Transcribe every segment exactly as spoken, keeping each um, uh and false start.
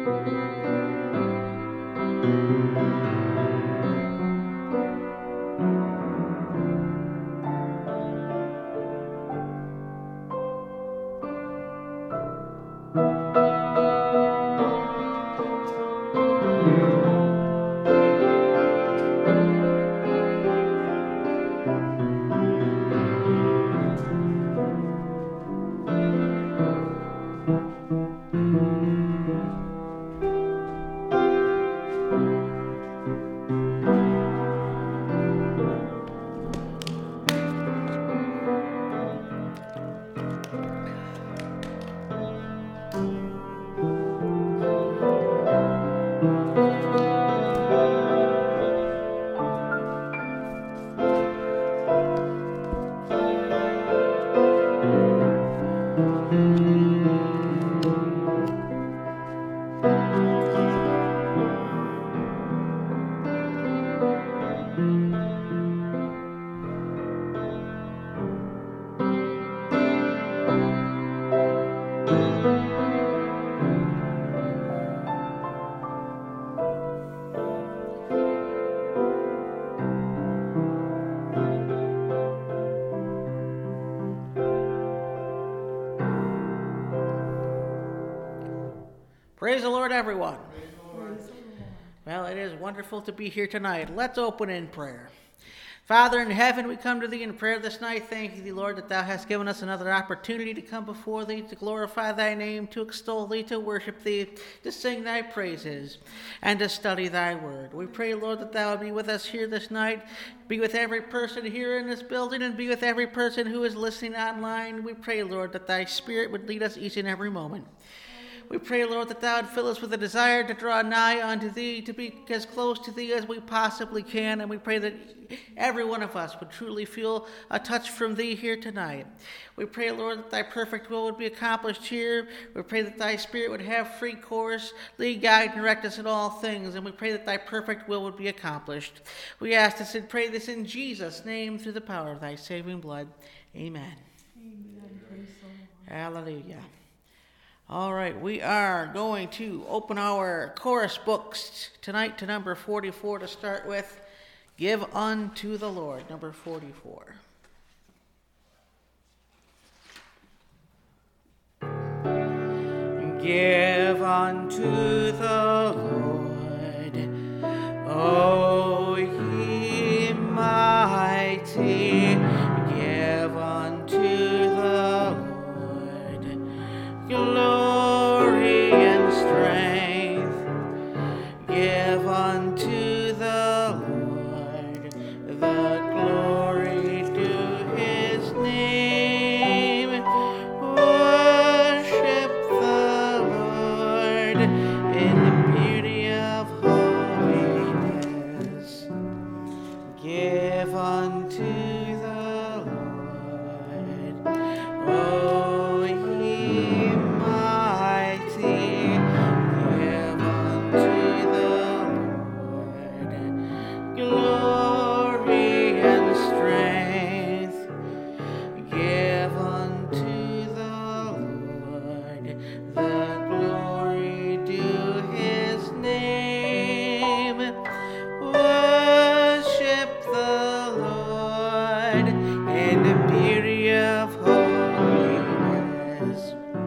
Praise the Lord, everyone. Praise the Lord. Well, it is wonderful to be here tonight. Let's open in prayer. Father in heaven, we come to thee in prayer this night. Thank thee, Lord, that thou hast given us another opportunity to come before thee, to glorify thy name, to extol thee, to worship thee, to sing thy praises, and to study thy word. We pray, Lord, that thou would be with us here this night, be with every person here in this building, and be with every person who is listening online. We pray, Lord, that thy spirit would lead us each and every moment. We pray, Lord, that thou would fill us with a desire to draw nigh unto thee, to be as close to thee as we possibly can. And we pray that every one of us would truly feel a touch from thee here tonight. We pray, Lord, that thy perfect will would be accomplished here. We pray that thy spirit would have free course, lead, guide, and direct us in all things. And we pray that thy perfect will would be accomplished. We ask this and pray this in Jesus' name through the power of thy saving blood. Amen. Amen. Praise the Lord. Hallelujah. All right, we are going to open our chorus books tonight to number forty-four to start with. Give unto the Lord, number forty-four. Give unto the Lord, O ye mighty, give unto the Lord glory and strength. Give unto the Lord the glory due his name. Worship the Lord in the beauty of holiness. Give unto the Lord, O ye mighty, give unto the Lord glory and strength. Give unto the Lord the glory due his name. Worship the Lord in the beauty of holiness.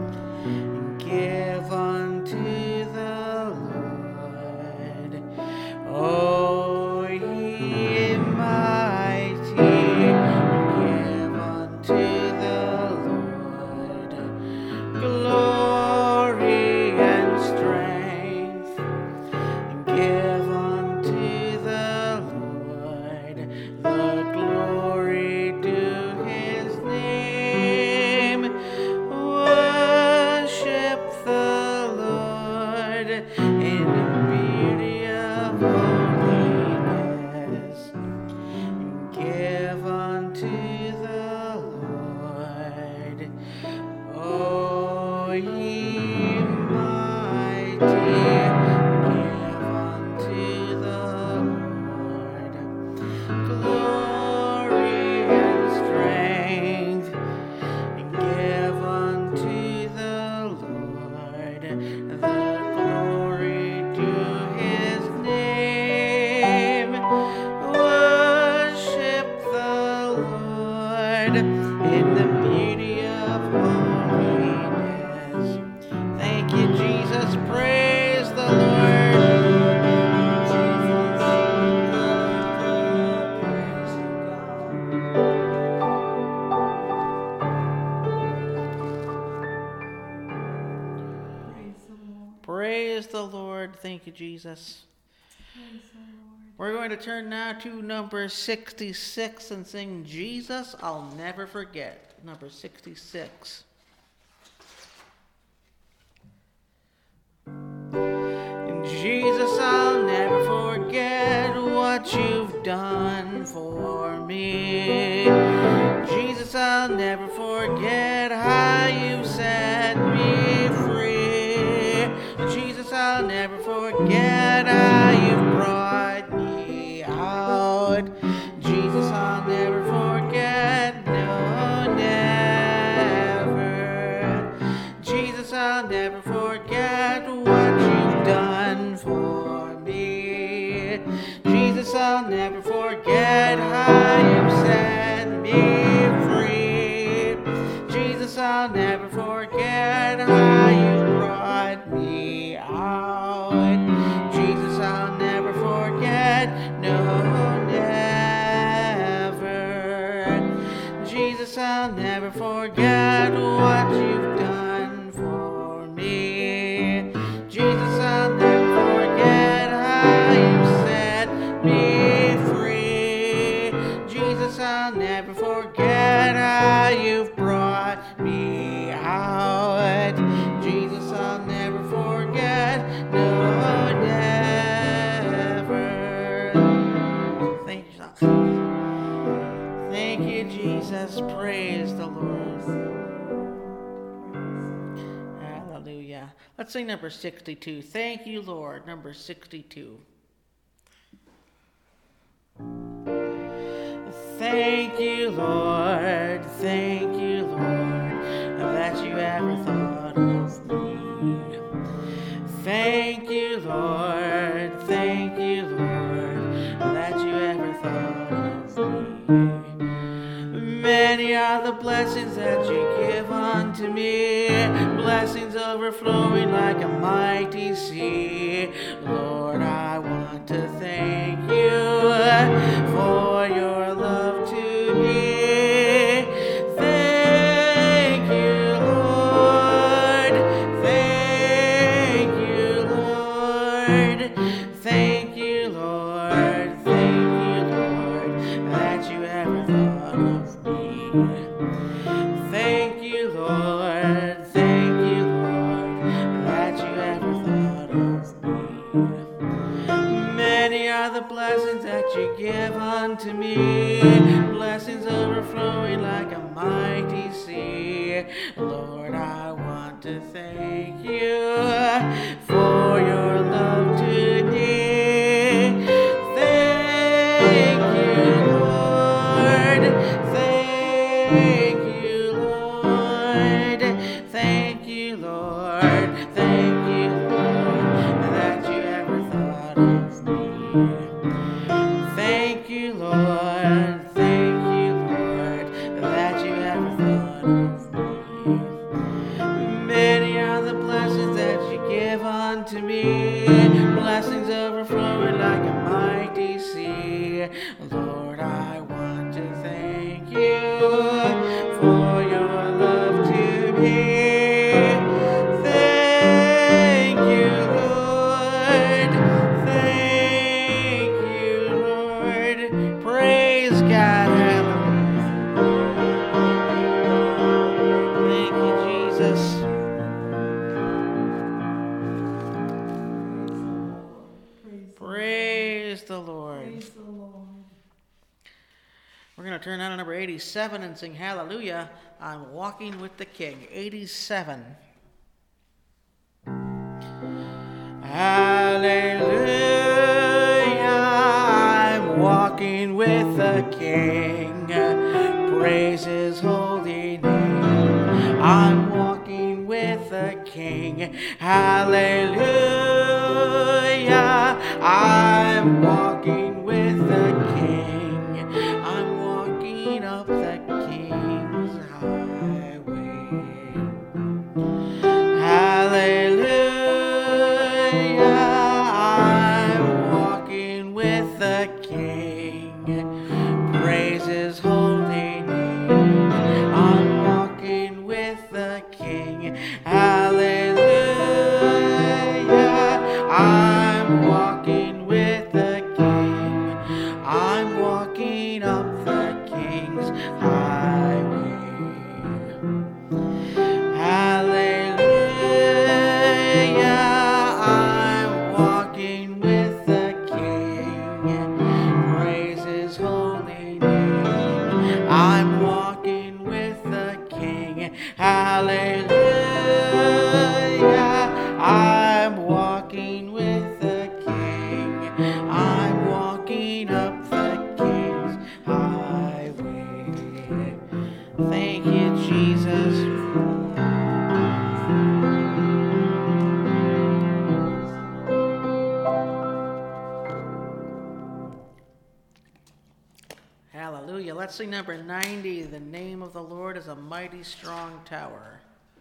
Give unto the Lord, O ye mighty, give unto the Lord glory and strength. Give unto the Lord the glory due his name. Worship the Lord in the beauty of holiness. Give unto the Lord, O ye mighty, give unto the Lord glory and strength. Give unto the Lord the glory Praise the Lord. Thank you, Jesus. Praise the Lord. We're going to turn now to number sixty-six and sing Jesus, I'll Never Forget. Number sixty-six. Jesus, I'll never forget what you've done for me. Jesus, I'll never forget how you set me free. Jesus, I'll never forget how you've brought me out. Jesus, I'll never forget, no, never. Jesus, I'll never forget what you've done for me. Jesus, I'll never forget how you've set me free. Jesus, I'll never forget how you've brought me out. Jesus, I'll never forget, no, never. Jesus, I'll never forget what you've done for me. Jesus, I'll never forget how you set me free. Jesus, I'll never forget how you've brought me out. Jesus, I'll never forget, no, never. Thank you, Thank you, Jesus. Praise the Lord. Hallelujah. Let's sing number sixty-two. Thank you, Lord. Number sixty-two. Thank you, Lord. Thank you, Lord, that you ever thought of me. Thank you, Lord. Thank you, Lord, that you ever thought of me. Many are the blessings that you give unto me, blessings overflowing like a mighty sea. Lord, I want to thank you for your love to me. Thank you, Lord. Thank you, Lord. Thank you, Lord. Thank you, Lord, that you ever thought of me. Thank you, Lord. Thank you, Lord, that you ever thought of me. Many are the blessings that you give unto me, blessings overflowing like a mighty sea. Lord, I want to thank you for your love to me. Thank you, Lord. Thank you, Lord. Thank you, Lord. Thank you, Lord, that you ever thought of me. Thank you, Lord. Thank you, Lord, that you ever thought of me. Many are the blessings that you give unto me, blessings overflowing like a mighty sea. Lord, I want to thank you for your love to me. Thank you, Lord. Thank you, Lord. Praise God. Hallelujah. Thank you, Jesus. Praise Praise the Lord. the Lord. Praise the Lord. We're going to turn down to number eighty-seven and sing Hallelujah. I'm Walking with the King. eighty-seven. Hallelujah. I'm walking with the King. Praise his holy name. I'm walking with the King. Hallelujah. I'm walking with the King. I'm walking up the King's highway. Hallelujah. I'm walking with the King. Praise his holy name. I'm walking with the King. Hallelujah. Let's sing number ninety. The name of the Lord is a mighty strong tower.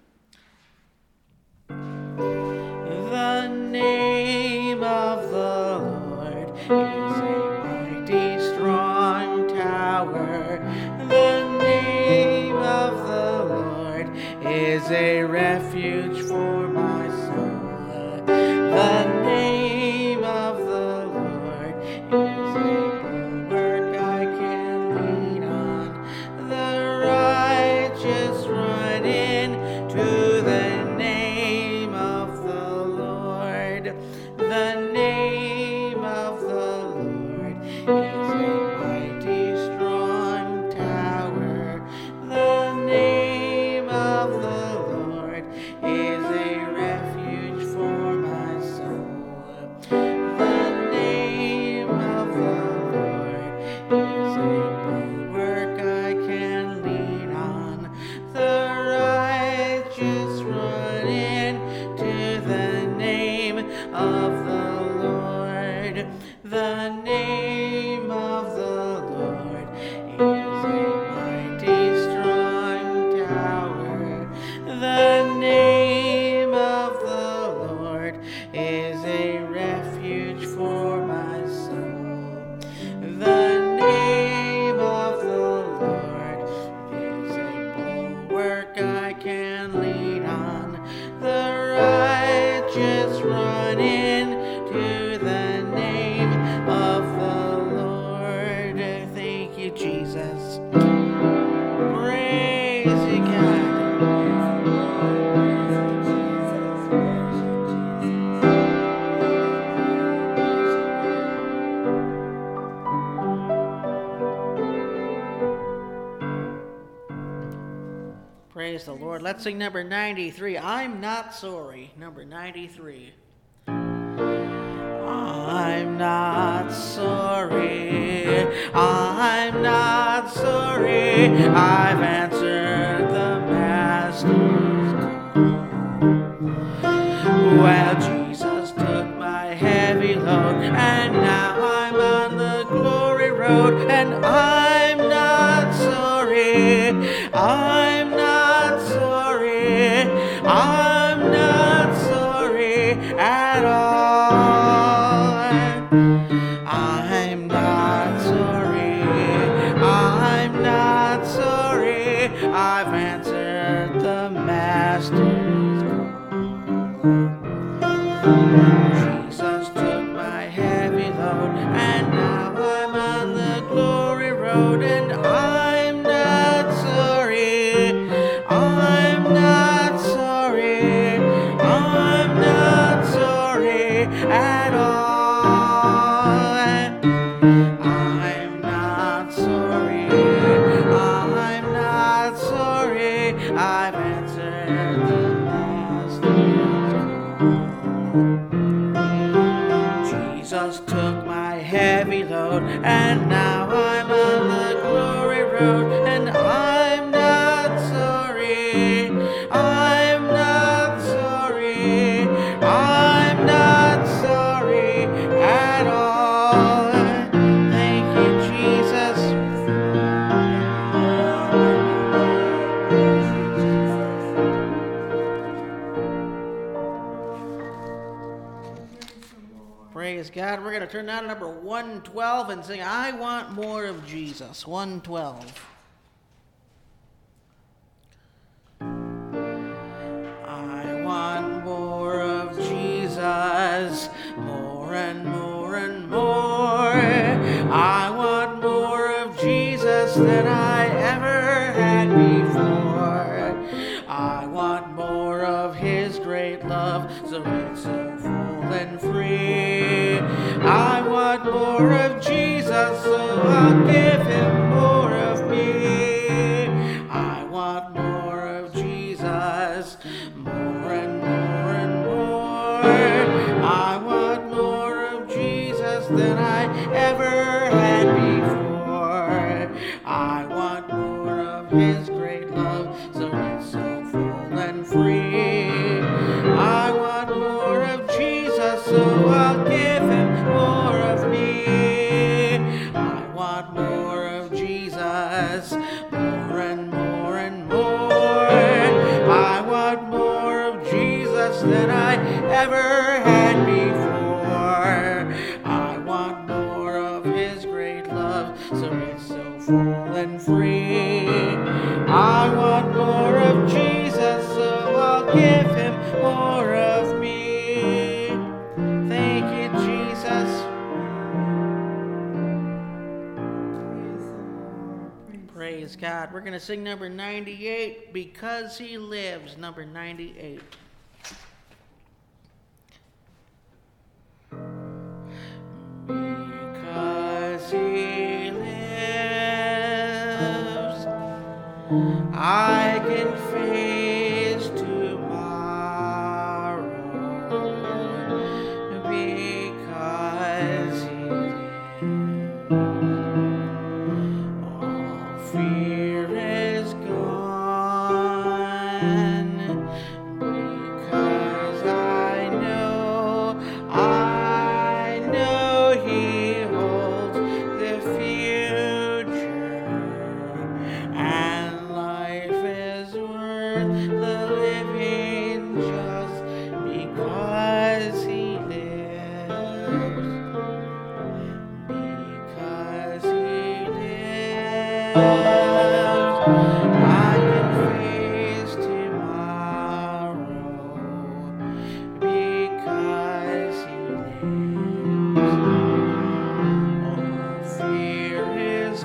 The name of the Lord is a mighty strong tower. The name of the Lord is a refuge for my soul. The name of the Lord is a bulwark I can lean on. The righteous run in to the name of the Lord. The name of the Lord is a mighty strong tower. The name of the Lord is a refuge for my soul. The name of the Lord is a bulwark I can lean on. The righteous run in to the name of the Lord. The name of the Lord is a mighty strong tower. The name of the Lord is a refuge for my soul. The name of the Lord is a bulwark I can lean on. The righteous run in to the name of the Lord. Thank you, Jesus. Praise you, God. Praise the Lord. Let's sing number ninety-three. I'm not sorry. Number ninety-three. I'm not sorry. I'm not sorry. I've answered the Master's call. Well, Jesus took my heavy load, and now I'm on the glory road, and I'm not sorry. I'm not sorry. I'm not sorry at all. I'm not sorry. I'm not sorry. I've answered the Master's call. Jesus took my heavy load, and now I'm on the glory road, and I'm not sorry. I'm not sorry. I'm not sorry at all. I'm not sorry. I'm not sorry. I've answered the Master's call. Jesus took my heavy load, and now I'm on the glory road, and I'm not sorry. I'm not sorry. I'm not sorry at all. Thank you, Jesus. Praise God. We're going to turn now to number one twelve and sing, I Want More of Jesus. one twelve. I want more of Jesus, more and more and more. I want more of Jesus than I ever had before. I want more of His great love, so it's so full and free. I want more of Jesus, so I'll give Him more of me. I want more of Jesus, more and more and more. I want more of Jesus than I ever had before. I want more of His great love, so it's so full and free. I want more of Jesus, so I'll give Him more of me. I want more of Jesus. Jesus than I ever had before. I want more of his great love, so it's so full and free. I want more of Jesus, so I'll give him more of me. Thank you, Jesus. Praise God. We're going to sing number ninety-eight, Because He Lives, number ninety-eight. Because He lives, I can face tomorrow. Because He lives, all fear is gone. Because I know, I know He holds the future, and life is worth the living just because He lives. Because He lives, I can face tomorrow. Because He lives, all fear is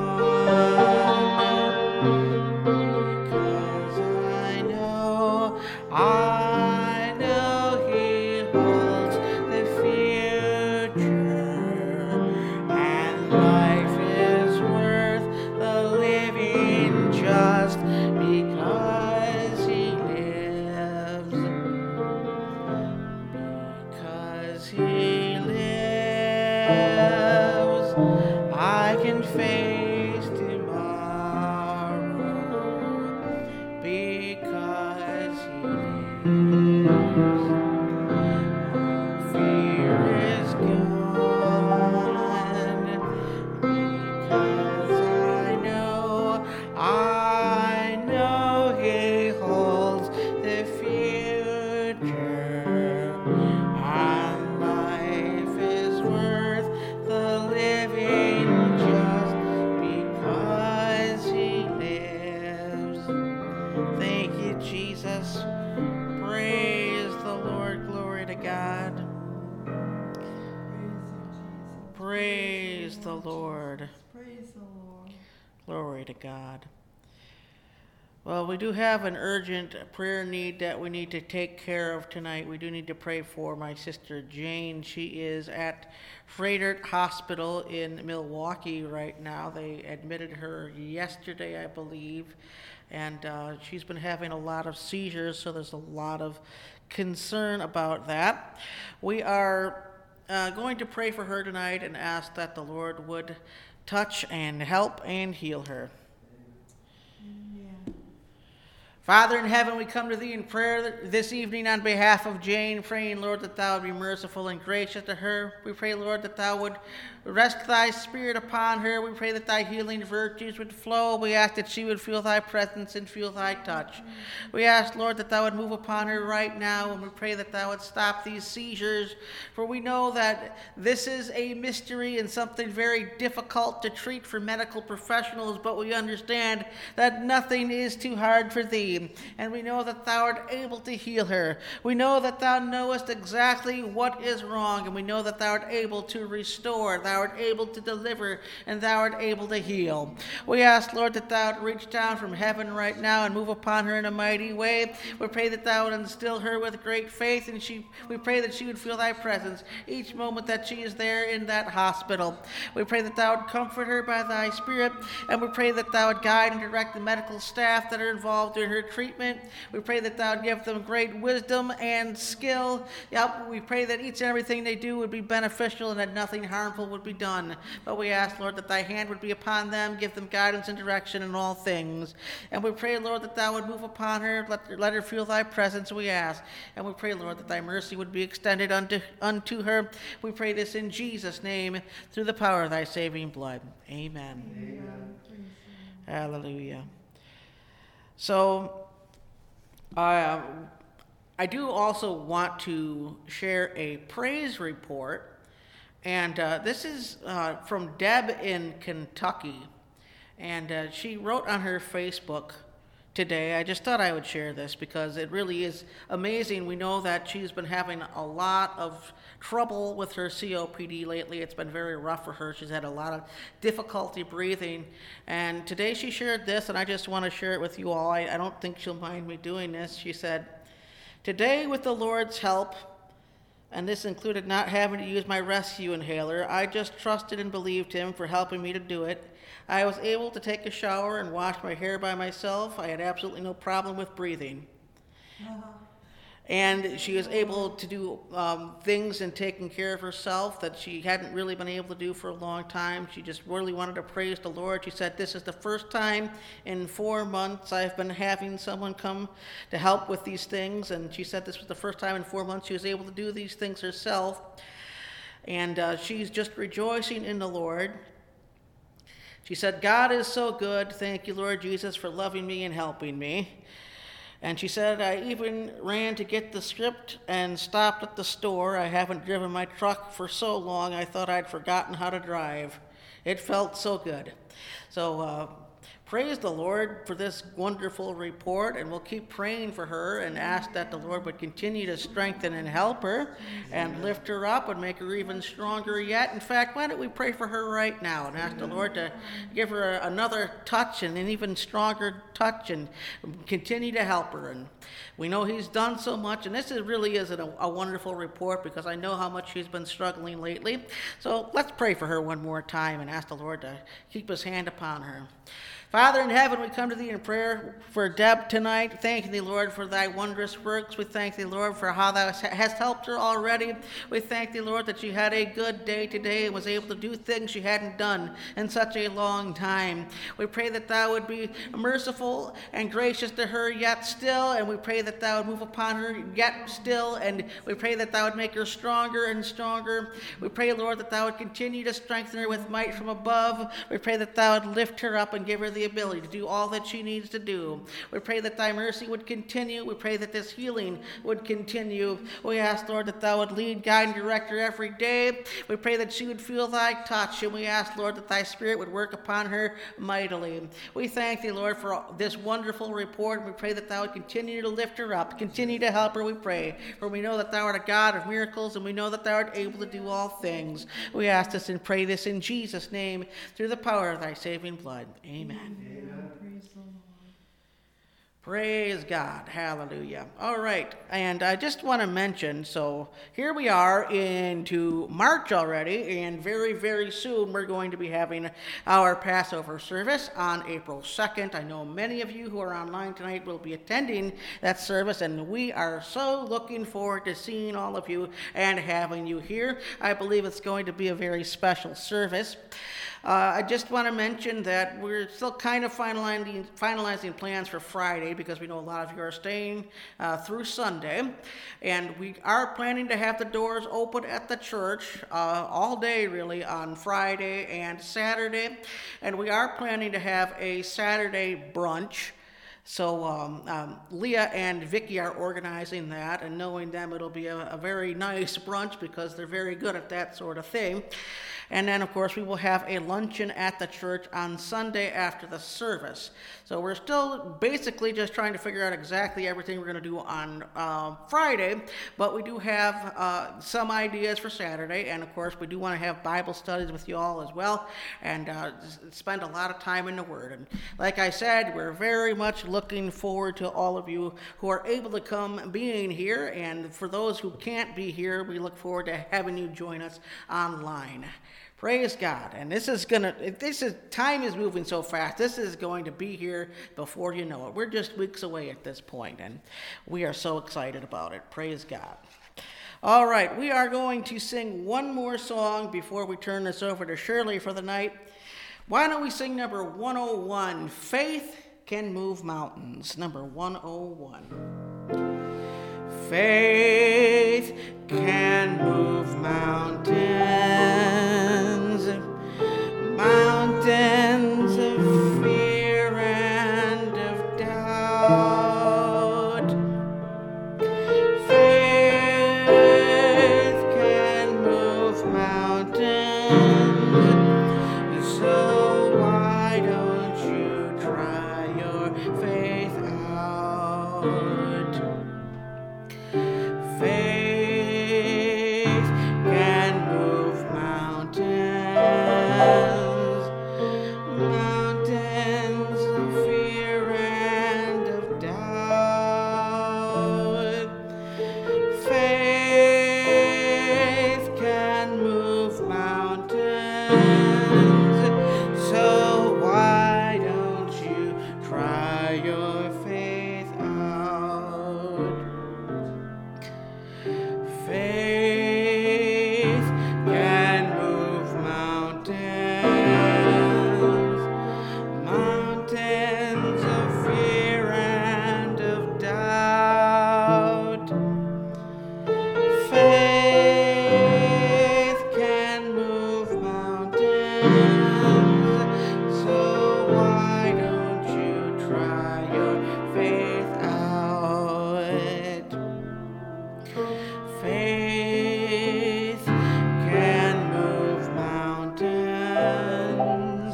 gone. Because I know, I know He holds the future, and life is worth the living just because He lives. Because He lives, I can face tomorrow. Because He lives, all fear is gone. Because I know, I know He holds the future, and life is worth the living just because He lives. Thank you, Jesus. Praise the Lord. Glory to God. Praise the Lord. Praise the Lord. Glory to God. Well, we do have an urgent prayer need that we need to take care of tonight. We do need to pray for my sister Jane. She is at Froedtert Hospital in Milwaukee right now. They admitted her yesterday, I believe, and uh, she's been having a lot of seizures, so there's a lot of concern about that. We are uh, going to pray for her tonight and ask that the Lord would touch and help and heal her. Amen. Father in heaven, we come to thee in prayer this evening on behalf of Jane, praying, Lord, that thou would be merciful and gracious to her. We pray, Lord, that thou would rest thy spirit upon her. We pray that thy healing virtues would flow. We ask that she would feel thy presence and feel thy touch. We ask, Lord, that thou would move upon her right now, and we pray that thou would stop these seizures, for we know that this is a mystery and something very difficult to treat for medical professionals, but we understand that nothing is too hard for thee, and we know that thou art able to heal her. We know that thou knowest exactly what is wrong, and we know that thou art able to restore, thou art able to deliver, and thou art able to heal. We ask, Lord, that thou would reach down from heaven right now and move upon her in a mighty way. We pray that thou would instill her with great faith, and she, we pray that she would feel thy presence each moment that she is there in that hospital. We pray that thou would comfort her by thy spirit, and we pray that thou would guide and direct the medical staff that are involved in her treatment. We pray that thou would give them great wisdom and skill. Yep, we pray that each and everything they do would be beneficial and that nothing harmful would be done. But we ask, Lord, that thy hand would be upon them, give them guidance and direction in all things. And we pray, Lord, that thou would move upon her, let, let her feel thy presence, we ask. And we pray, Lord, that thy mercy would be extended unto, unto her. We pray this in Jesus' name, through the power of thy saving blood. Amen. Amen. Hallelujah. So, uh, I do also want to share a praise report, and uh, this is uh, from Deb in Kentucky, and uh, she wrote on her Facebook today. I just thought I would share this because it really is amazing. We know that she's been having a lot of trouble with her C O P D lately. It's been very rough for her. She's had a lot of difficulty breathing. And today she shared this, and I just want to share it with you all. I, I don't think she'll mind me doing this. She said, "Today, with the Lord's help, and this included not having to use my rescue inhaler, I just trusted and believed him for helping me to do it. I was able to take a shower and wash my hair by myself. I had absolutely no problem with breathing." Uh-huh. And she was able to do um, things and taking care of herself that she hadn't really been able to do for a long time. She just really wanted to praise the Lord. She said, "This is the first time in four months I've been having someone come to help with these things." And she said this was the first time in four months she was able to do these things herself. And uh, she's just rejoicing in the Lord. She said, "God is so good. Thank you, Lord Jesus, for loving me and helping me." And she said, "I even ran to get the script and stopped at the store. I haven't driven my truck for so long, I thought I'd forgotten how to drive. It felt so good." So uh, praise the Lord for this wonderful report, and we'll keep praying for her and ask that the Lord would continue to strengthen and help her and lift her up and make her even stronger yet. In fact, why don't we pray for her right now and ask the Lord to give her another touch and an even stronger touch and continue to help her. And we know he's done so much, and this is really is a, a wonderful report because I know how much she's been struggling lately. So let's pray for her one more time and ask the Lord to keep his hand upon her. Father in heaven, we come to thee in prayer for Deb tonight. Thank thee, Lord, for thy wondrous works. We thank thee, Lord, for how thou hast helped her already. We thank thee, Lord, that she had a good day today and was able to do things she hadn't done in such a long time. We pray that thou would be merciful and gracious to her yet still, and we pray that thou would move upon her yet still, and we pray that thou would make her stronger and stronger. We pray, Lord, that thou would continue to strengthen her with might from above. We pray that thou would lift her up and give her the ability to do all that she needs to do. We pray that thy mercy would continue. We pray that this healing would continue. We ask, Lord, that thou would lead, guide, and direct her every day. We pray that she would feel thy touch, and we ask, Lord, that thy spirit would work upon her mightily. We thank thee, Lord, for this wonderful report. We pray that thou would continue to lift her up, continue to help her, we pray. For we know that thou art a God of miracles, and we know that thou art able to do all things. We ask this and pray this in Jesus' name, through the power of thy saving blood. Amen. Amen. Praise the Lord. Praise God. Hallelujah. All right. And I just want to mention, so here we are into March already, and very, very soon we're going to be having our Passover service on April second. I know many of you who are online tonight will be attending that service, and we are so looking forward to seeing all of you and having you here. I believe it's going to be a very special service. Uh, I just want to mention that we're still kind of finalizing, finalizing plans for Friday because we know a lot of you are staying uh, through Sunday. And we are planning to have the doors open at the church uh, all day, really, on Friday and Saturday. And we are planning to have a Saturday brunch. So um, um, Leah and Vicky are organizing that, and knowing them, it'll be a, a very nice brunch because they're very good at that sort of thing. And then, of course, we will have a luncheon at the church on Sunday after the service. So we're still basically just trying to figure out exactly everything we're going to do on uh, Friday, but we do have uh, some ideas for Saturday. And, of course, we do want to have Bible studies with you all as well and uh, spend a lot of time in the Word. And like I said, we're very much looking forward to all of you who are able to come being here. And for those who can't be here, we look forward to having you join us online. Praise God. And this is going to, this is, time is moving so fast. This is going to be here before you know it. We're just weeks away at this point, and we are so excited about it. Praise God. All right, we are going to sing one more song before we turn this over to Shirley for the night. Why don't we sing number one oh one, Faith Can Move Mountains, number one oh one. Faith can move mountains, mountains of fear and of doubt. can move mountains, mountains of fear and of doubt. Faith can move mountains, so why don't you try your faith out? Faith can move mountains, mountains of fear and of doubt. Faith can move mountains, so why don't you try your faith out? Faith can move mountains,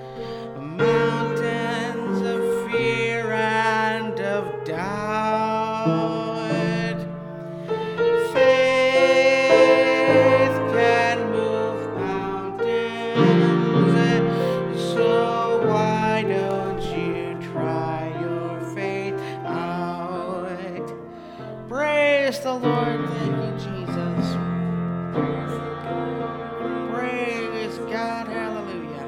mountains of fear and of doubt. Faith can move mountains, so why don't you try your faith out? Praise the Lord. Thank you, Jesus. Praise God. Hallelujah.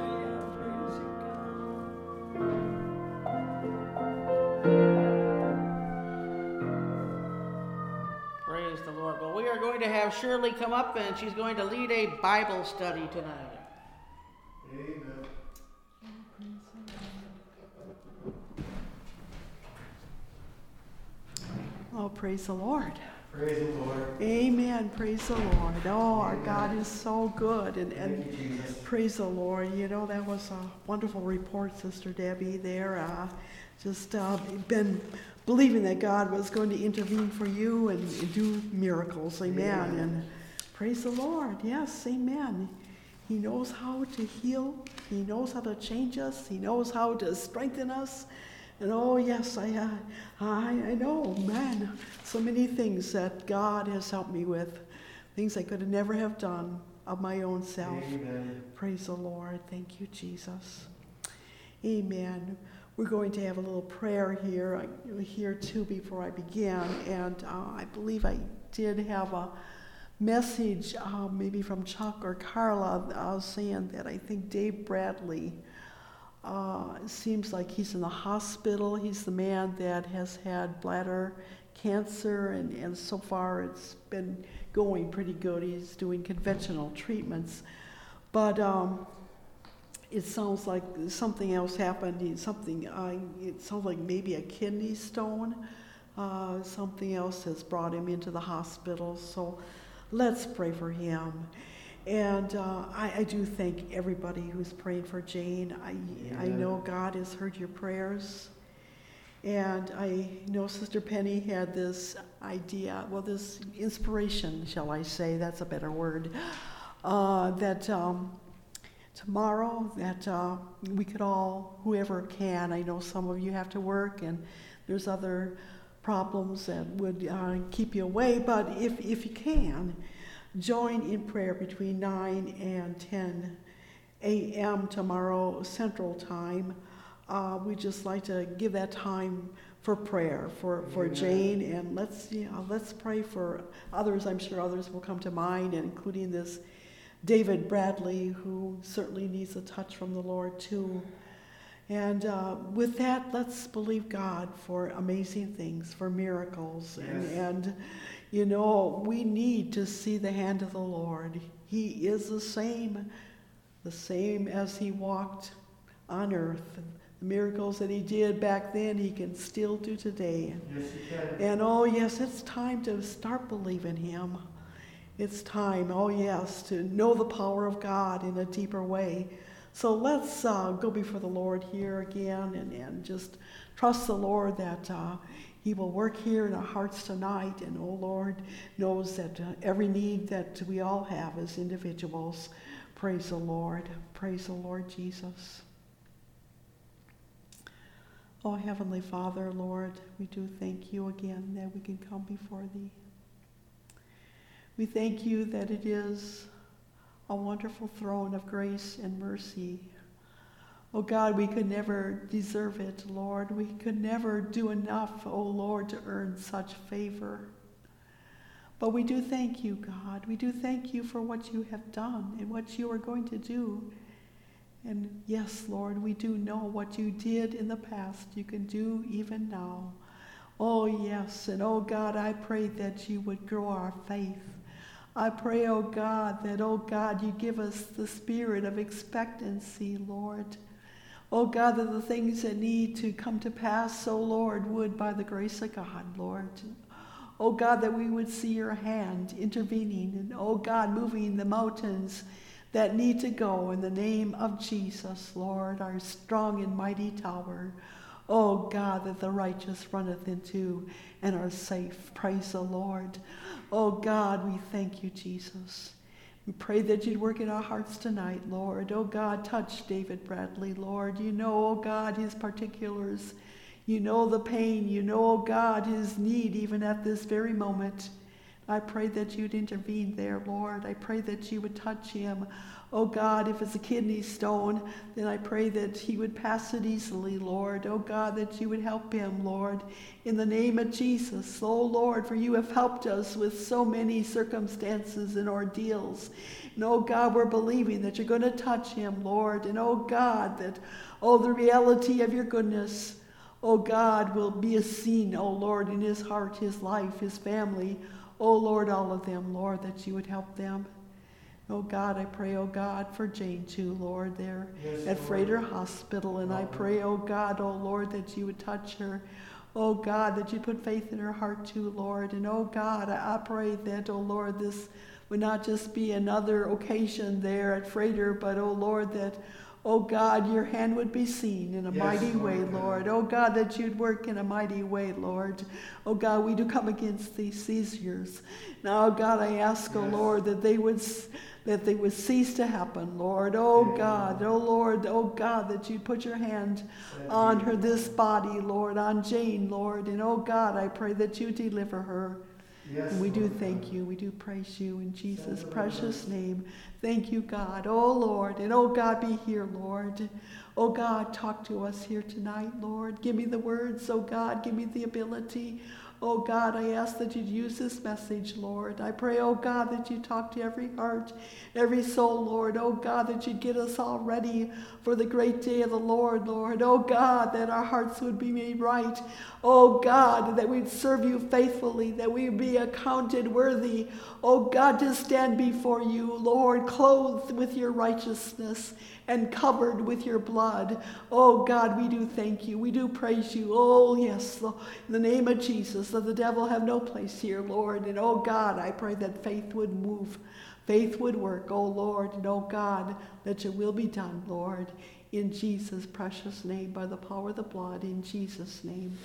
Praise the Lord. Well, we are going to have Shirley come up, and she's going to lead a Bible study tonight. Amen. Oh, praise the Lord. Praise the Lord. Amen. Praise the Lord. Oh, our God is so good. And, and Thank you, Jesus. praise the Lord. You know, that was a wonderful report, Sister Debbie, there. Uh, just uh, been believing that God was going to intervene for you and, and do miracles. Amen. Amen. And praise the Lord. Yes, amen. He knows how to heal. He knows how to change us. He knows how to strengthen us. And oh, yes, I, uh, I, I know, man, so many things that God has helped me with, things I could have never have done of my own self. Amen. Praise the Lord. Thank you, Jesus. Amen. We're going to have a little prayer here, I, here too, before I begin. And uh, I believe I did have a message, uh, maybe from Chuck or Carla, uh, saying that I think Dave Bradley, Uh, it seems like he's in the hospital. He's the man that has had bladder cancer, and, and so far it's been going pretty good. He's doing conventional treatments. But um, it sounds like something else happened. He, something, uh, it sounds like maybe a kidney stone. Uh, something else has brought him into the hospital. So let's pray for him. And uh, I, I do thank everybody who's praying for Jane. I, I know God has heard your prayers. And I know Sister Penny had this idea, well, this inspiration, shall I say, that's a better word, uh, that um, tomorrow that uh, we could all, whoever can, I know some of you have to work and there's other problems that would uh, keep you away, but if, if you can, join in prayer between nine and ten a.m. tomorrow Central Time. Uh, we just like to give that time for prayer for, for Jane, and let's you know let's pray for others. I'm sure others will come to mind, and including this David Bradley, who certainly needs a touch from the Lord too. And uh, with that, let's believe God for amazing things, for miracles, Yes. and, and you know, we need to see the hand of the Lord. He is the same, the same as he walked on earth. The miracles that he did back then, he can still do today. Yes, you can. And oh yes, it's time to start believing him. It's time, oh yes, to know the power of God in a deeper way. So let's uh, go before the Lord here again and, and just trust the Lord that uh, he will work here in our hearts tonight. And oh Lord knows that uh, every need that we all have as individuals. Praise the Lord. Praise the Lord Jesus. Oh Heavenly Father, Lord, we do thank you again that we can come before thee. We thank you that it is a wonderful throne of grace and mercy. Oh God, we could never deserve it, Lord. We could never do enough, oh Lord, to earn such favor. But we do thank you, God. We do thank you for what you have done and what you are going to do. And yes, Lord, we do know what you did in the past, you can do even now. Oh yes, and oh God, I pray that you would grow our faith. I pray, oh God, that, oh God, you give us the spirit of expectancy, Lord. Oh God, that the things that need to come to pass, oh Lord, would by the grace of God, Lord. Oh God, that we would see your hand intervening, and oh God, moving the mountains that need to go in the name of Jesus, Lord, our strong and mighty tower. Oh God, that the righteous runneth into and are safe. Praise the Lord. Oh God, we thank you, Jesus. We pray that you'd work in our hearts tonight, Lord. Oh God, touch David Bradley, Lord. You know, oh God, his particulars. You know the pain. You know, oh God, his need even at this very moment. I pray that you'd intervene there, Lord. I pray that you would touch him. Oh God, if it's a kidney stone, then I pray that he would pass it easily, Lord. Oh God, that you would help him, Lord, in the name of Jesus. Oh Lord, for you have helped us with so many circumstances and ordeals. And oh God, we're believing that you're going to touch him, Lord. And oh God, that, oh, the reality of your goodness, oh God, will be a scene, oh Lord, in his heart, his life, his family. Oh Lord, all of them, Lord, that you would help them. Oh God, I pray, oh God, for Jane too, Lord, there yes, at Frater Hospital. And I pray, oh God, oh Lord, that you would touch her. Oh God, that you put faith in her heart too, Lord. And oh God, I pray that, oh Lord, this would not just be another occasion there at Frater, but oh Lord, that, oh God, your hand would be seen in a yes, mighty Lord way, God. Lord. Oh God, that you'd work in a mighty way, Lord. Oh God, we do come against these seizures. Now, oh God, I ask, yes. oh Lord, that they would that they would cease to happen, Lord. Oh Amen. God, oh Lord, oh God, that you'd put your hand Amen. On her, this body, Lord, on Jane, Lord. And oh God, I pray that you deliver her. Yes, and we do Lord thank God. You. We do praise you in Jesus' precious name. Thank you, God. Oh, Lord. And oh, God, be here, Lord. Oh, God, talk to us here tonight, Lord. Give me the words. Oh, God, give me the ability. Oh, God, I ask that you'd use this message, Lord. I pray, oh, God, that you talk to every heart, every soul, Lord. Oh, God, that you'd get us all ready for the great day of the Lord, Lord. Oh, God, that our hearts would be made right. Oh, God, that we'd serve you faithfully, that we'd be accounted worthy. Oh, God, to stand before you, Lord, clothed with your righteousness and covered with your blood. Oh, God, we do thank you. We do praise you. Oh, yes, in the name of Jesus, let the devil have no place here, Lord. And, oh, God, I pray that faith would move. Faith would work, oh, Lord. And, oh, God, that your will be done, Lord, in Jesus' precious name, by the power of the blood, in Jesus' name.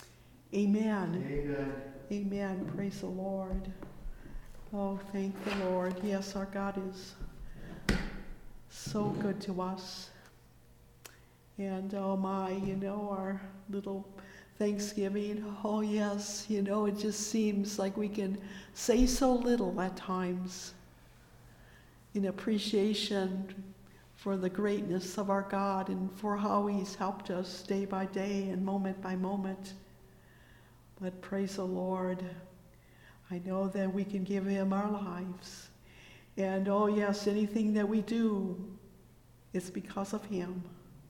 Amen. Amen. Amen. Praise the Lord. Oh, thank the Lord. Yes, our God is so good to us. And oh my, you know, our little Thanksgiving, oh yes, you know, it just seems like we can say so little at times in appreciation for the greatness of our God and for how he's helped us day by day and moment by moment. But praise the Lord, I know that we can give him our lives. And oh yes, anything that we do, it's because of him.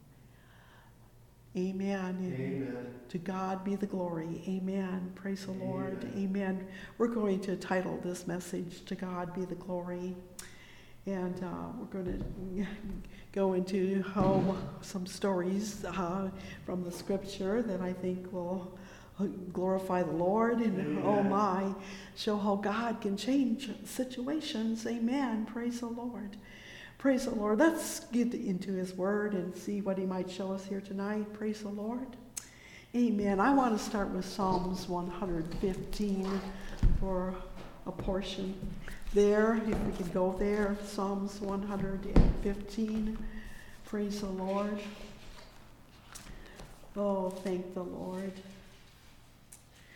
Amen. Amen. To God be the glory. Amen. Praise the Amen. Lord. Amen. We're going to title this message, To God Be the Glory. And uh, we're going to go into oh, some stories uh, from the scripture that I think will glorify the Lord and Amen. Oh my, show how God can change situations. Amen. Praise the Lord. Praise the Lord. Let's get into his word and see what he might show us here tonight. Praise the Lord. Amen. I want to start with Psalms one fifteen for a portion there. If we could go there, Psalms one fifteen. Praise the Lord. Oh, thank the Lord.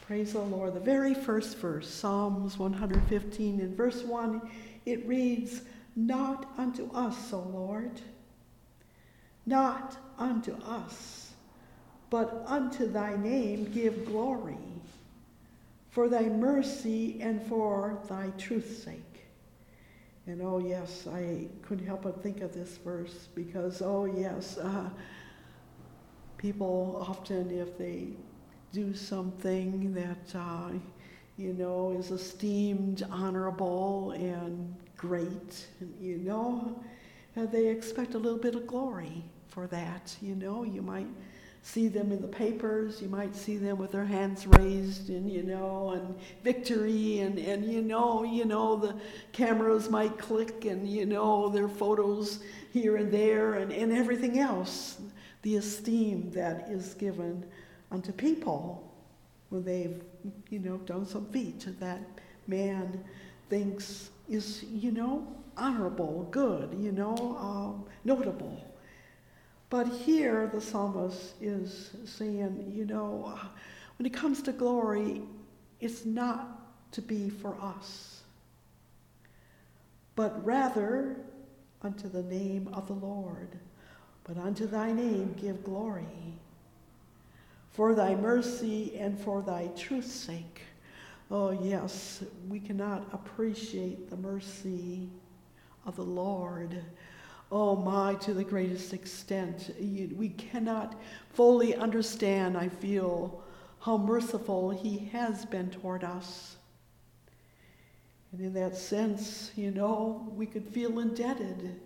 Praise the Lord. The very first verse, Psalms one hundred fifteen, in verse one, it reads, "Not unto us, O Lord, not unto us, but unto thy name give glory, for thy mercy and for thy truth's sake." And oh yes, I couldn't help but think of this verse because, oh yes, uh, people often, if they do something that, uh, you know, is esteemed honorable and great, you know, uh, they expect a little bit of glory for that. You know, you might see them in the papers, you might see them with their hands raised and, you know, and victory and, and you know, you know, the cameras might click and, you know, their photos here and there and, and everything else, the esteem that is given unto people when they've, you know, done some feat that man thinks is, you know, honorable, good, you know, um, notable. But here the psalmist is saying, you know, when it comes to glory, it's not to be for us, but rather unto the name of the Lord. But unto thy name give glory, for thy mercy and for thy truth's sake. Oh yes, we cannot appreciate the mercy of the Lord. Oh my, to the greatest extent. We cannot fully understand, I feel, how merciful he has been toward us. And in that sense, you know, we could feel indebted.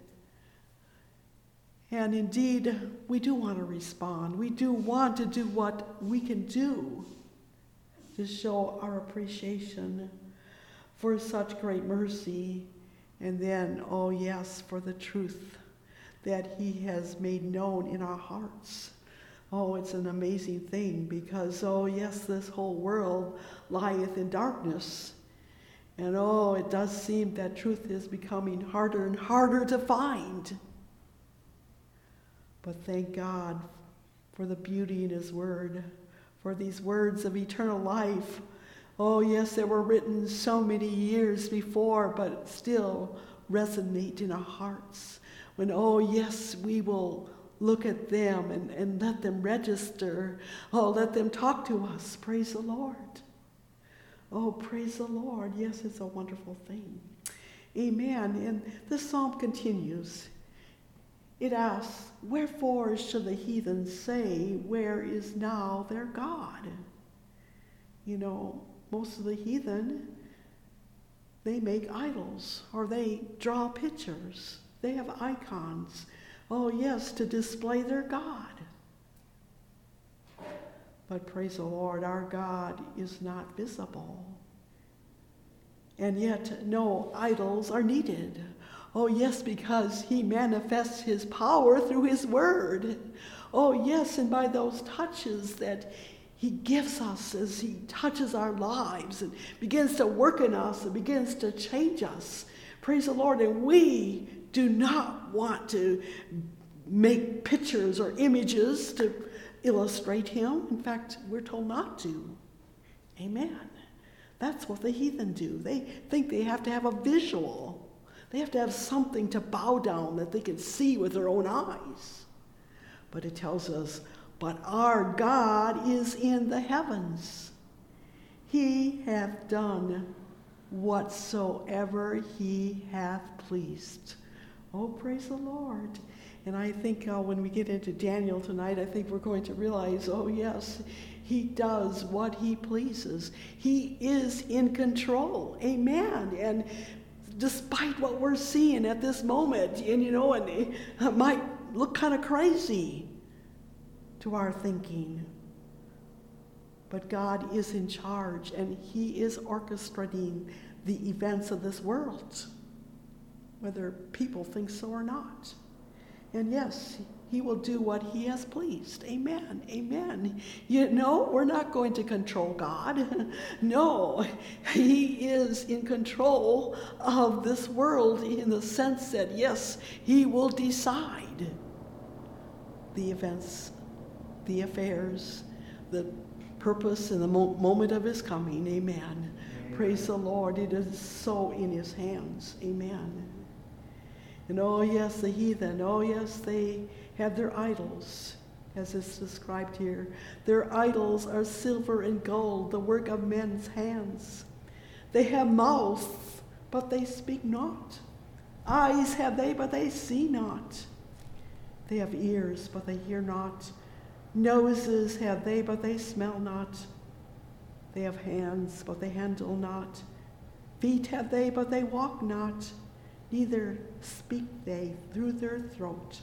And indeed, we do want to respond. We do want to do what we can do to show our appreciation for such great mercy. And then, oh yes, for the truth that he has made known in our hearts. Oh, it's an amazing thing because, oh yes, this whole world lieth in darkness. And oh, it does seem that truth is becoming harder and harder to find. But thank God for the beauty in his word, for these words of eternal life. Oh yes, they were written so many years before, but still resonate in our hearts. When, oh yes, we will look at them and, and let them register. Oh, let them talk to us. Praise the Lord. Oh, praise the Lord. Yes, it's a wonderful thing. Amen. And this psalm continues. It asks, "Wherefore should the heathen say, where is now their God?" You know, most of the heathen, they make idols or they draw pictures. They have icons. Oh yes, to display their God. But praise the Lord, our God is not visible. And yet no idols are needed. Oh yes, because he manifests his power through his word. Oh yes, and by those touches that he gives us as he touches our lives and begins to work in us and begins to change us. Praise the Lord. And we do not want to make pictures or images to illustrate him. In fact, we're told not to. Amen. That's what the heathen do. They think they have to have a visual. They have to have something to bow down that they can see with their own eyes. But it tells us, but our God is in the heavens. He hath done whatsoever he hath pleased. Oh, praise the Lord. And I think uh, when we get into Daniel tonight, I think we're going to realize, oh yes, he does what he pleases. He is in control. Amen. And despite what we're seeing at this moment, and you know, and it might look kind of crazy to our thinking, but God is in charge and he is orchestrating the events of this world, whether people think so or not. And yes, he will do what he has pleased. Amen. Amen. You know, we're not going to control God. No, he is in control of this world in the sense that, yes, he will decide the events, the affairs, the purpose in the mo- moment of his coming. Amen. Amen. Praise the Lord. It is so in his hands. Amen. And oh yes, the heathen, oh yes, they have their idols, as it's described here. Their idols are silver and gold, the work of men's hands. They have mouths, but they speak not. Eyes have they, but they see not. They have ears, but they hear not. Noses have they, but they smell not. They have hands, but they handle not. Feet have they, but they walk not. Neither speak they through their throat.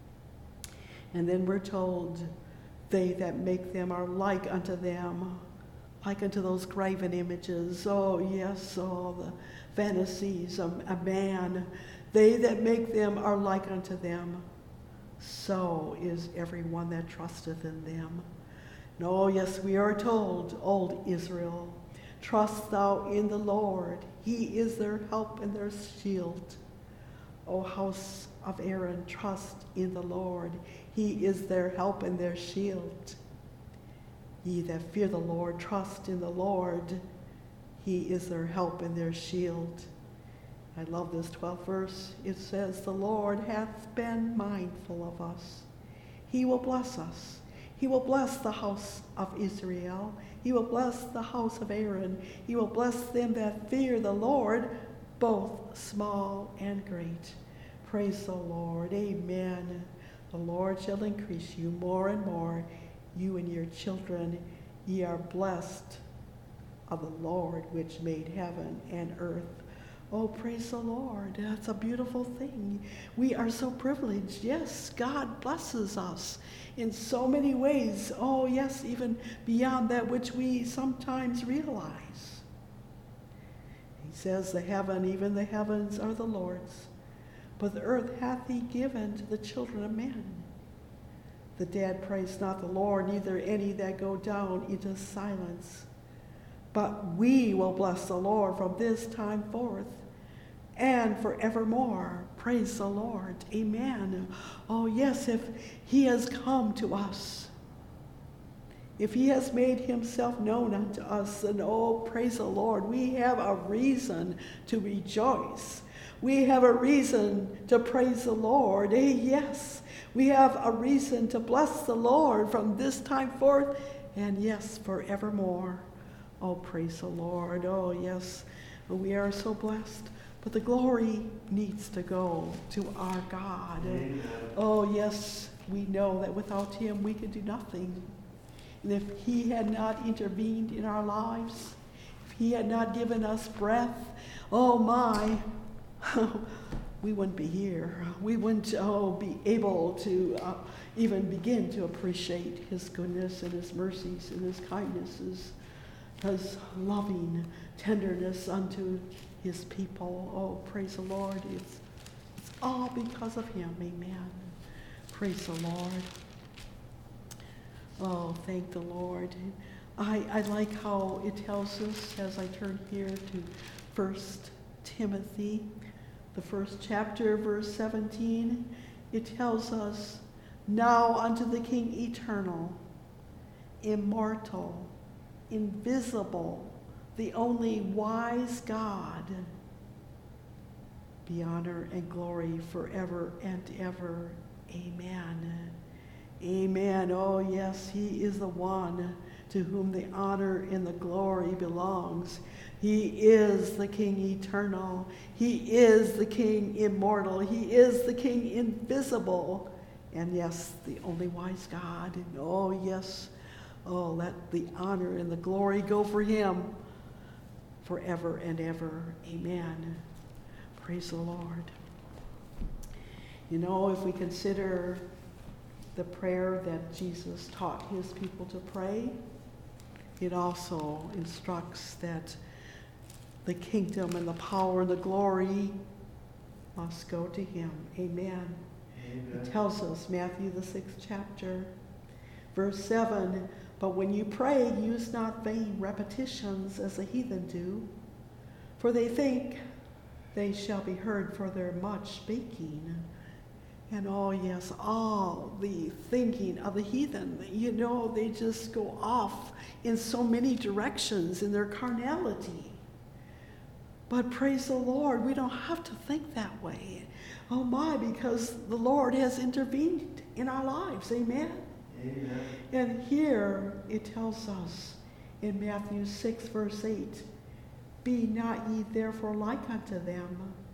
And then we're told, they that make them are like unto them, like unto those graven images. Oh, yes, oh, the fantasies of a man. They that make them are like unto them. So is everyone that trusteth in them. And oh, yes, we are told, old Israel, trust thou in the Lord. He is their help and their shield. O house of Aaron, trust in the Lord. He is their help and their shield. Ye that fear the Lord, trust in the Lord. He is their help and their shield. I love this twelfth verse. It says, the Lord hath been mindful of us. He will bless us. He will bless the house of Israel. He will bless the house of Aaron. He will bless them that fear the Lord, both small and great. Praise the Lord. Amen. The Lord shall increase you more and more, you and your children. Ye are blessed of the Lord, which made heaven and earth. Oh, praise the Lord. That's a beautiful thing. We are so privileged. Yes, God blesses us in so many ways. Oh, yes, even beyond that which we sometimes realize. He says, the heaven, even the heavens are the Lord's, but the earth hath he given to the children of men. The dead praise not the Lord, neither any that go down into silence. But we will bless the Lord from this time forth and forevermore. Praise the Lord. Amen. Oh, yes, if he has come to us, if he has made himself known unto us, then oh, praise the Lord, we have a reason to rejoice. We have a reason to praise the Lord. Eh, yes, we have a reason to bless the Lord from this time forth and yes, forevermore. Oh, praise the Lord. Oh, yes, we are so blessed. But the glory needs to go to our God. Amen. Oh, yes, we know that without him we can do nothing. And if he had not intervened in our lives, if he had not given us breath, oh my, we wouldn't be here. We wouldn't oh, be able to uh, even begin to appreciate his goodness and his mercies and his kindnesses, his loving tenderness unto his people. Oh, praise the Lord. It's, it's all because of him. Amen. Praise the Lord. Oh, thank the Lord. I, I like how it tells us, as I turn here to First Timothy, the first chapter, verse seventeen, it tells us, now unto the King eternal, immortal, invisible, the only wise God, be honor and glory forever and ever. Amen. Amen. Oh, yes, he is the one to whom the honor and the glory belongs. He is the King eternal. He is the King immortal. He is the King invisible. And yes, the only wise God. And oh, yes, oh, let the honor and the glory go for him forever and ever. Amen. Praise the Lord. You know, if we consider the prayer that Jesus taught his people to pray, it also instructs that the kingdom and the power and the glory must go to him. Amen. Amen. It tells us, Matthew the sixth chapter, verse seven, but when you pray, use not vain repetitions as the heathen do, for they think they shall be heard for their much speaking. And oh yes, all the thinking of the heathen, you know, they just go off in so many directions in their carnality. But praise the Lord, we don't have to think that way. Oh my, because the Lord has intervened in our lives, amen? Amen. And here it tells us in Matthew six, verse eight, be not ye therefore like unto them,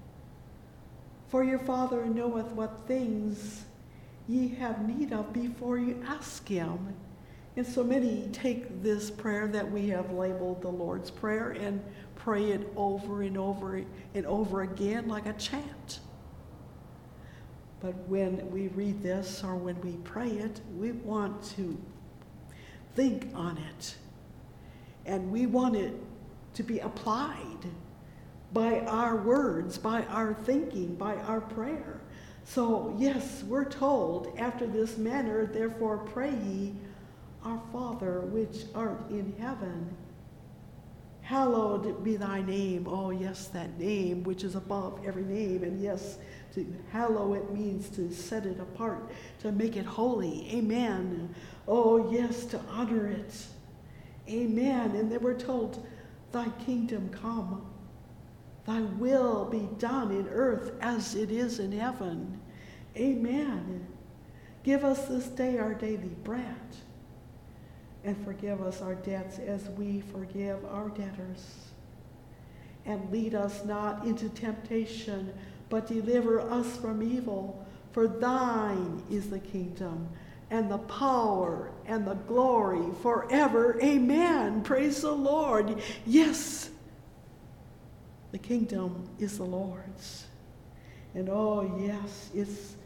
for your Father knoweth what things ye have need of before you ask him. And so many take this prayer that we have labeled the Lord's Prayer and pray it over and over and over again like a chant. But when we read this or when we pray it, we want to think on it. And we want it to be applied by our words, by our thinking, by our prayer. So yes, we're told, after this manner, therefore pray ye, our Father which art in heaven, hallowed be thy name. Oh yes, that name which is above every name. And yes, to hallow it means to set it apart, to make it holy. Amen. Oh yes, to honor it. Amen. And they were told, thy kingdom come. Thy will be done in earth as it is in heaven. Amen. Give us this day our daily bread. And forgive us our debts as we forgive our debtors. And lead us not into temptation, but deliver us from evil. For thine is the kingdom, and the power, and the glory forever. Amen. Praise the Lord. Yes, the kingdom is the Lord's. And oh yes, it's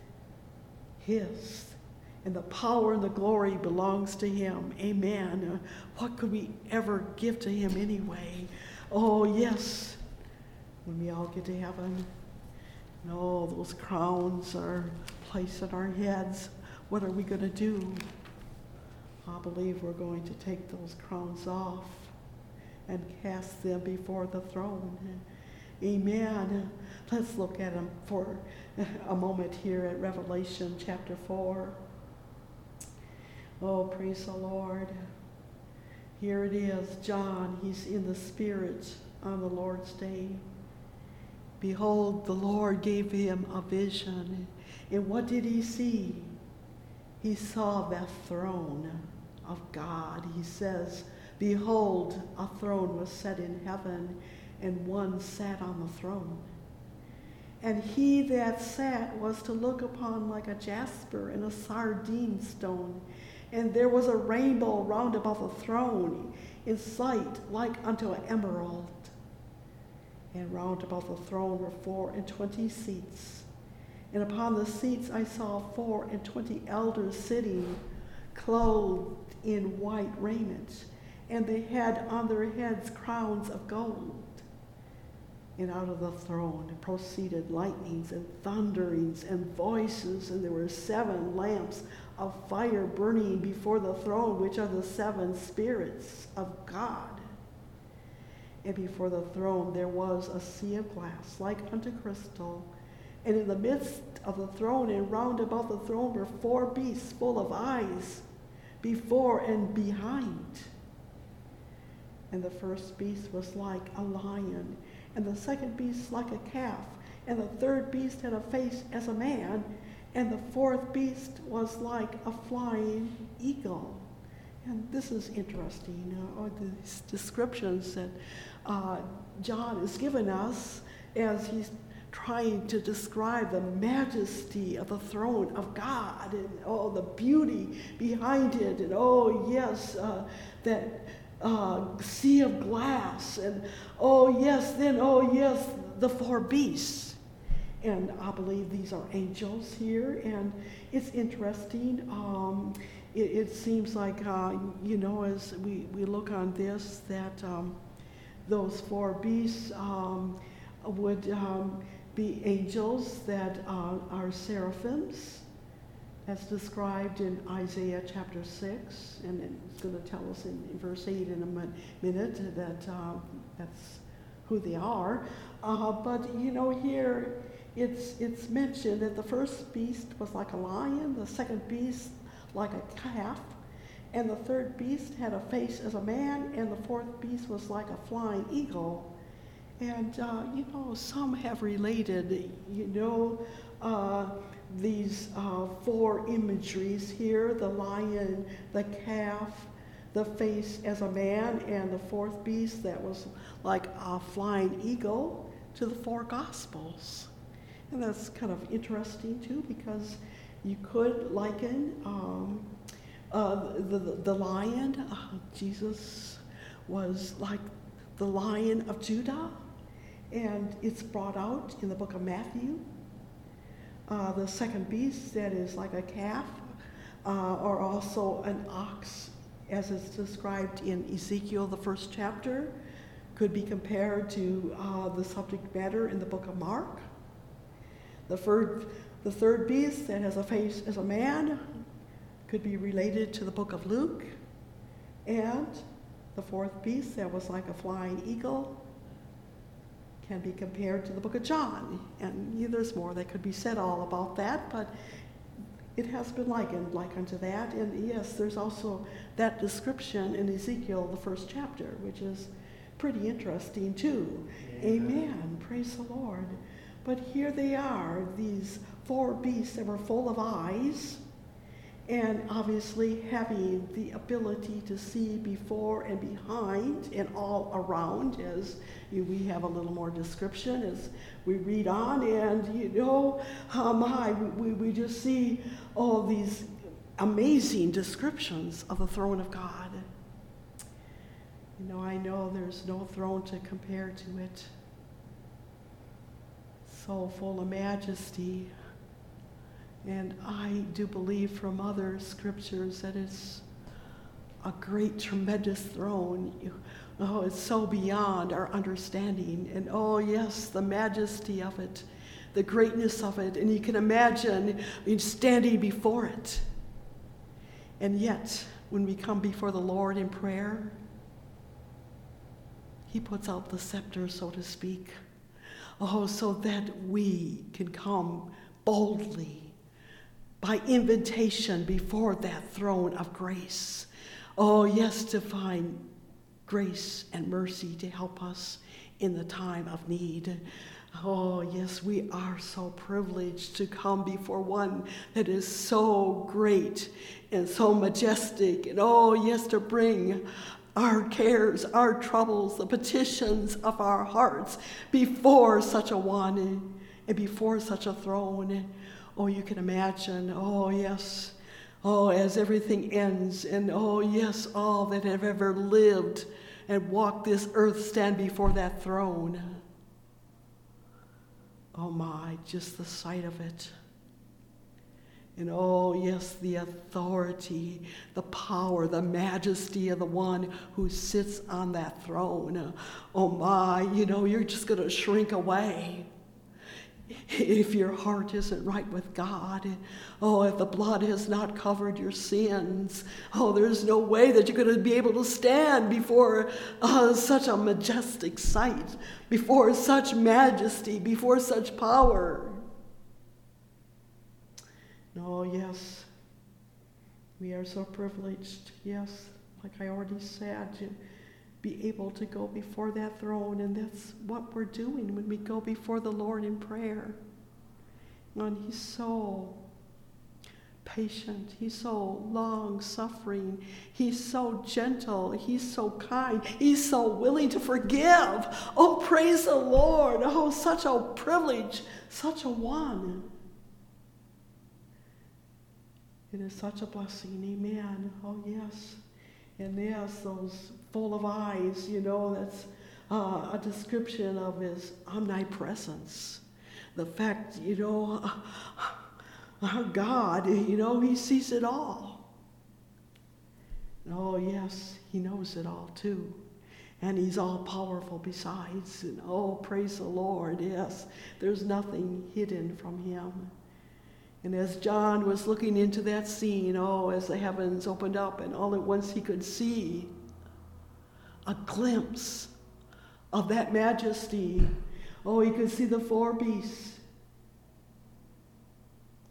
his. And the power and the glory belongs to him. Amen. What could we ever give to him anyway? Oh yes, when we all get to heaven, and all those crowns are placed on our heads, what are we going to do? I believe we're going to take those crowns off and cast them before the throne. Amen. Let's look at them for a moment here at Revelation chapter four. Oh, praise the Lord. Here it is, John, he's in the Spirit on the Lord's day. Behold, the Lord gave him a vision. And what did he see? He saw the throne of God. He says, behold, a throne was set in heaven, and one sat on the throne. And he that sat was to look upon like a jasper and a sardine stone. And there was a rainbow round about the throne, in sight like unto an emerald. And round about the throne were four and twenty seats. And upon the seats I saw four and twenty elders sitting, clothed in white raiment, and they had on their heads crowns of gold. And out of the throne proceeded lightnings and thunderings and voices, and there were seven lamps of fire burning before the throne, which are the seven spirits of God. And before the throne there was a sea of glass, like unto crystal. And in the midst of the throne and round about the throne were four beasts full of eyes, before and behind. And the first beast was like a lion, and the second beast like a calf, and the third beast had a face as a man, and the fourth beast was like a flying eagle. And this is interesting, uh, or these descriptions that uh, John has given us as he's trying to describe the majesty of the throne of God, and oh, the beauty behind it, and oh, yes, uh, that uh, sea of glass, and oh, yes, then, oh, yes, the four beasts. And I believe these are angels here, and it's interesting. Um, it, it seems like, uh, you know, as we, we look on this, that um, those four beasts um, would um, be angels that uh, are seraphims, as described in Isaiah chapter six, and it's going to tell us in, in verse eight in a minute that uh, that's who they are. Uh, but, you know, here it's, it's mentioned that the first beast was like a lion, the second beast like a calf, and the third beast had a face as a man, and the fourth beast was like a flying eagle. And, uh, you know, some have related, you know, uh, these uh, four imageries here, the lion, the calf, the face as a man, and the fourth beast that was like a flying eagle, to the four Gospels. And that's kind of interesting, too, because you could liken um, uh, the, the, the lion. Uh, Jesus was like the Lion of Judah, and it's brought out in the book of Matthew. Uh, the second beast, that is like a calf, uh, or also an ox, as it's described in Ezekiel, the first chapter, could be compared to uh, the subject matter in the book of Mark. The third, the third beast that has a face as a man could be related to the book of Luke. And the fourth beast that was like a flying eagle can be compared to the book of John. And yeah, there's more that could be said all about that, but it has been likened like unto that. And yes, there's also that description in Ezekiel, the first chapter, which is pretty interesting too. Amen. Amen. Praise the Lord. But here they are, these four beasts that were full of eyes, and obviously having the ability to see before and behind and all around, as you, we have a little more description as we read on. And you know, oh my, we, we just see all these amazing descriptions of the throne of God. You know, I know there's no throne to compare to it. So full of majesty. And I do believe from other scriptures that it's a great, tremendous throne. Oh, it's so beyond our understanding. And oh, yes, the majesty of it, the greatness of it. And you can imagine standing before it. And yet, when we come before the Lord in prayer, He puts out the scepter, so to speak. Oh, so that we can come boldly by invitation before that throne of grace. Oh, yes, to find grace and mercy to help us in the time of need. Oh, yes, we are so privileged to come before one that is so great and so majestic. And oh, yes, to bring our cares, our troubles, the petitions of our hearts before such a one and before such a throne. Oh, you can imagine, oh, yes, oh, as everything ends, and oh, yes, all that have ever lived and walked this earth stand before that throne. Oh, my, just the sight of it. And oh, yes, the authority, the power, the majesty of the one who sits on that throne. Oh, my, you know, you're just going to shrink away. If your heart isn't right with God, oh, if the blood has not covered your sins, oh, there's no way that you're going to be able to stand before uh, such a majestic sight, before such majesty, before such power. Oh, yes, we are so privileged, yes, like I already said, to be able to go before that throne, and that's what we're doing when we go before the Lord in prayer. And He's so patient, He's so long-suffering, He's so gentle, He's so kind, He's so willing to forgive. Oh, praise the Lord. Oh, such a privilege, such a one. It is such a blessing, amen. Oh, yes. And yes, those full of eyes, you know, that's uh, a description of His omnipresence. The fact, you know, our God, you know, He sees it all. And oh, yes, He knows it all too. And He's all powerful besides. And oh, praise the Lord, yes, there's nothing hidden from Him. And as John was looking into that scene, oh, as the heavens opened up and all at once he could see a glimpse of that majesty. Oh, he could see the four beasts.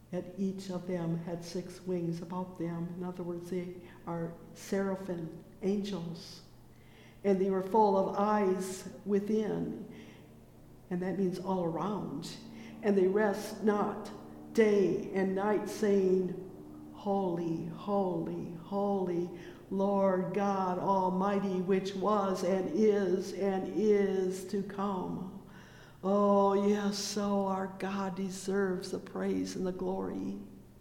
and each of them had six wings about them. In other words, they are seraphim, angels. And they were full of eyes within, and that means all around. And they rest not day and night, saying, Holy, holy, holy, Lord God Almighty, which was and is and is to come. Oh, yes, so our God deserves the praise and the glory.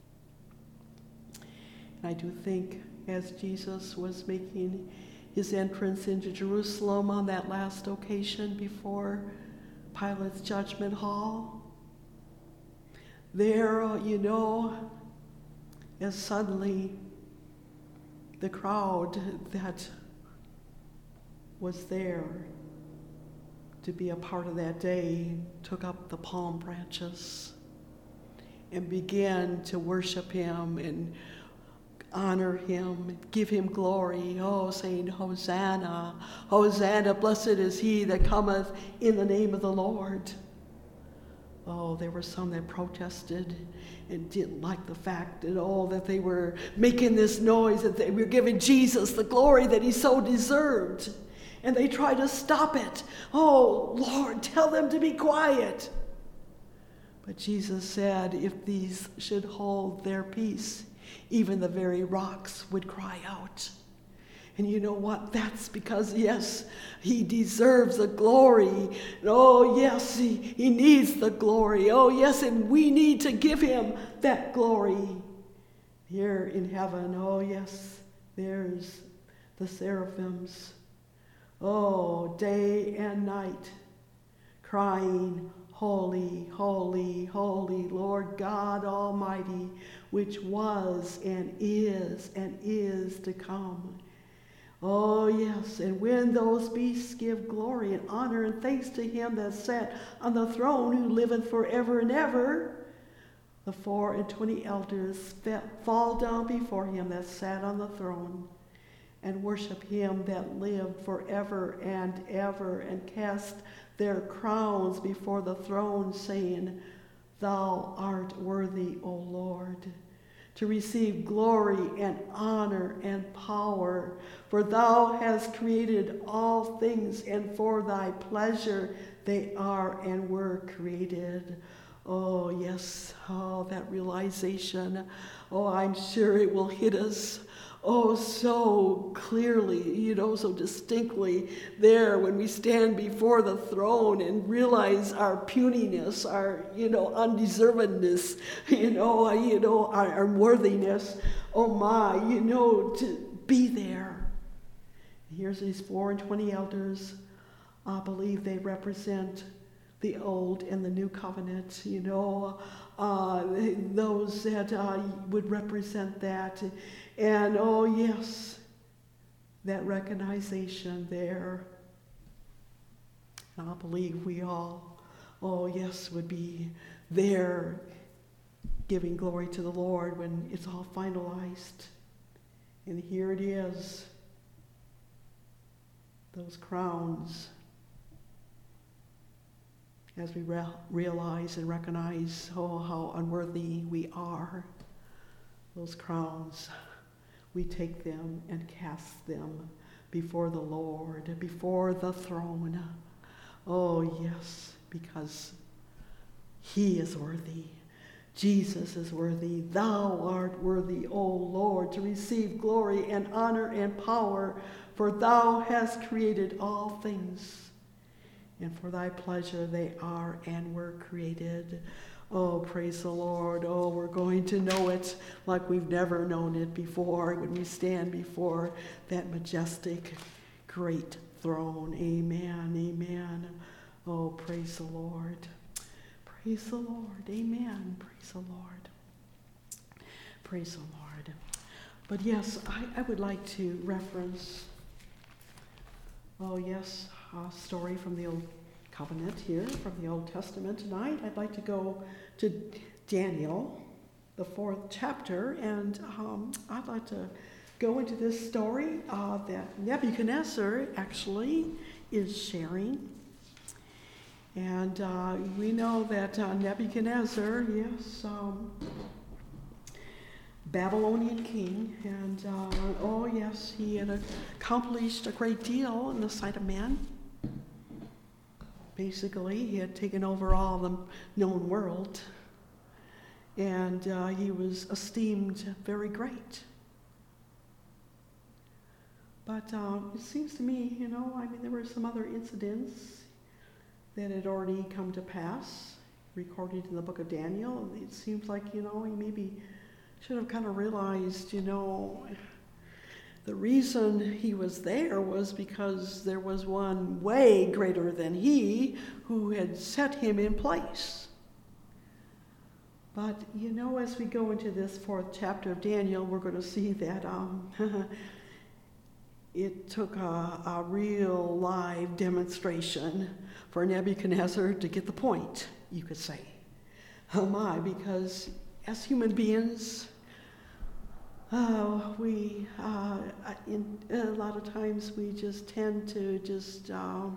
And I do think as Jesus was making his entrance into Jerusalem on that last occasion before Pilate's judgment hall, there, uh, you know, as suddenly the crowd that was there to be a part of that day took up the palm branches and began to worship him and honor him, give him glory, oh, saying, Hosanna, Hosanna, blessed is he that cometh in the name of the Lord. Oh, there were some that protested and didn't like the fact at all that they were making this noise, that they were giving Jesus the glory that he so deserved. And they tried to stop it. Oh, Lord, tell them to be quiet. But Jesus said, if these should hold their peace, even the very rocks would cry out. And you know what? That's because, yes, he deserves the glory. And oh, yes, he, he needs the glory. Oh, yes, and we need to give him that glory. Here in heaven, oh, yes, there's the seraphims. Oh, day and night, crying, Holy, holy, holy, Lord God Almighty, which was and is and is to come. Oh, yes, and when those beasts give glory and honor and thanks to him that sat on the throne, who liveth forever and ever, the four and twenty elders fall down before him that sat on the throne, and worship him that lived forever and ever, and cast their crowns before the throne, saying, Thou art worthy, O Lord, to receive glory and honor and power, for thou hast created all things, and for thy pleasure they are and were created. Oh, yes, oh, that realization. Oh, I'm sure it will hit us, oh, so clearly, you know, so distinctly there when we stand before the throne and realize our puniness, our, you know, undeservedness, you know, you know, our unworthiness. Oh, my, you know, to be there. Here's these four and twenty elders. I believe they represent the old and the new covenant, you know, uh, those that uh, would represent that. And, oh, yes, that recognition there. And I believe we all, oh, yes, would be there giving glory to the Lord when it's all finalized. And here it is, those crowns. As we re- realize and recognize, oh, how unworthy we are, those crowns, we take them and cast them before the Lord, before the throne. Oh, yes, because he is worthy. Jesus is worthy. Thou art worthy, O Lord, to receive glory and honor and power, for thou hast created all things. And for thy pleasure they are and were created. Oh, praise the Lord. Oh, we're going to know it like we've never known it before when we stand before that majestic, great throne. Amen, amen. Oh, praise the Lord. Praise the Lord. Amen. Praise the Lord. Praise the Lord. But yes, I, I would like to reference, oh yes, a story from the Old Covenant here, from the Old Testament tonight. I'd like to go to Daniel, the fourth chapter, and um, I'd like to go into this story uh, that Nebuchadnezzar actually is sharing. And uh, we know that uh, Nebuchadnezzar, yes, um, Babylonian king, and uh, oh yes, he had accomplished a great deal in the sight of man. Basically, he had taken over all the known world, and uh, he was esteemed very great. But uh, it seems to me, you know, I mean, there were some other incidents that had already come to pass, recorded in the book of Daniel. It seems like, you know, he maybe should have kind of realized, you know, the reason he was there was because there was one way greater than he who had set him in place. But, you know, as we go into this fourth chapter of Daniel, we're going to see that um, it took a, a real live demonstration for Nebuchadnezzar to get the point, you could say. Oh my, because as human beings, uh, we, uh, in, a lot of times we just tend to just uh,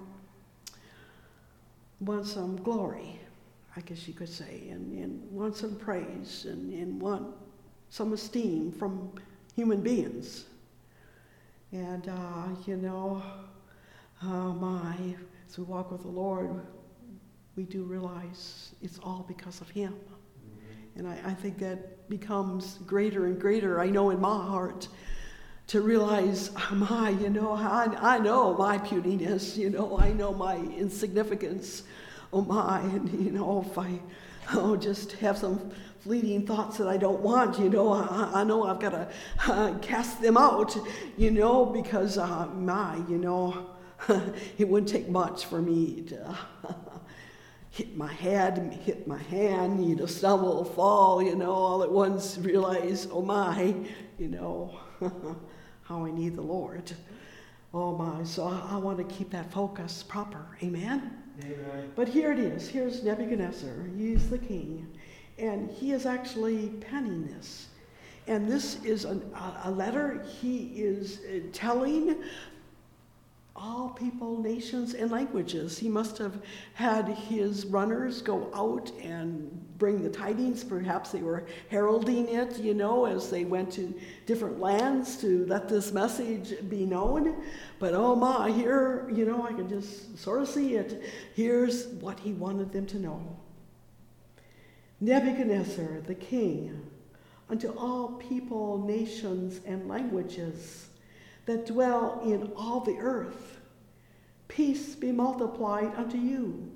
want some glory, I guess you could say, and, and want some praise and, and want some esteem from human beings. And, uh, you know, oh my, as we walk with the Lord, we do realize it's all because of him. And I, I think that becomes greater and greater, I know in my heart, to realize, oh my, you know, I, I know my putiness, you know, I know my insignificance, oh my, and, you know, if I oh, just have some fleeting thoughts that I don't want, you know, I, I know I've got to uh, cast them out, you know, because uh, my, you know, it wouldn't take much for me to hit my head, hit my hand, you know, stumble, fall, you know, all at once realize, oh my, you know, how I need the Lord. Oh my, so I, I want to keep that focus proper, amen? Amen. But here it is, here's Nebuchadnezzar, he's the king, and he is actually penning this. And this is an, a, a letter he is uh, telling all people, nations, and languages. He must have had his runners go out and bring the tidings. Perhaps they were heralding it, you know, as they went to different lands to let this message be known. But oh my, here, you know, I can just sort of see it. Here's what he wanted them to know. Nebuchadnezzar, the king, unto all people, nations, and languages that dwell in all the earth, peace be multiplied unto you.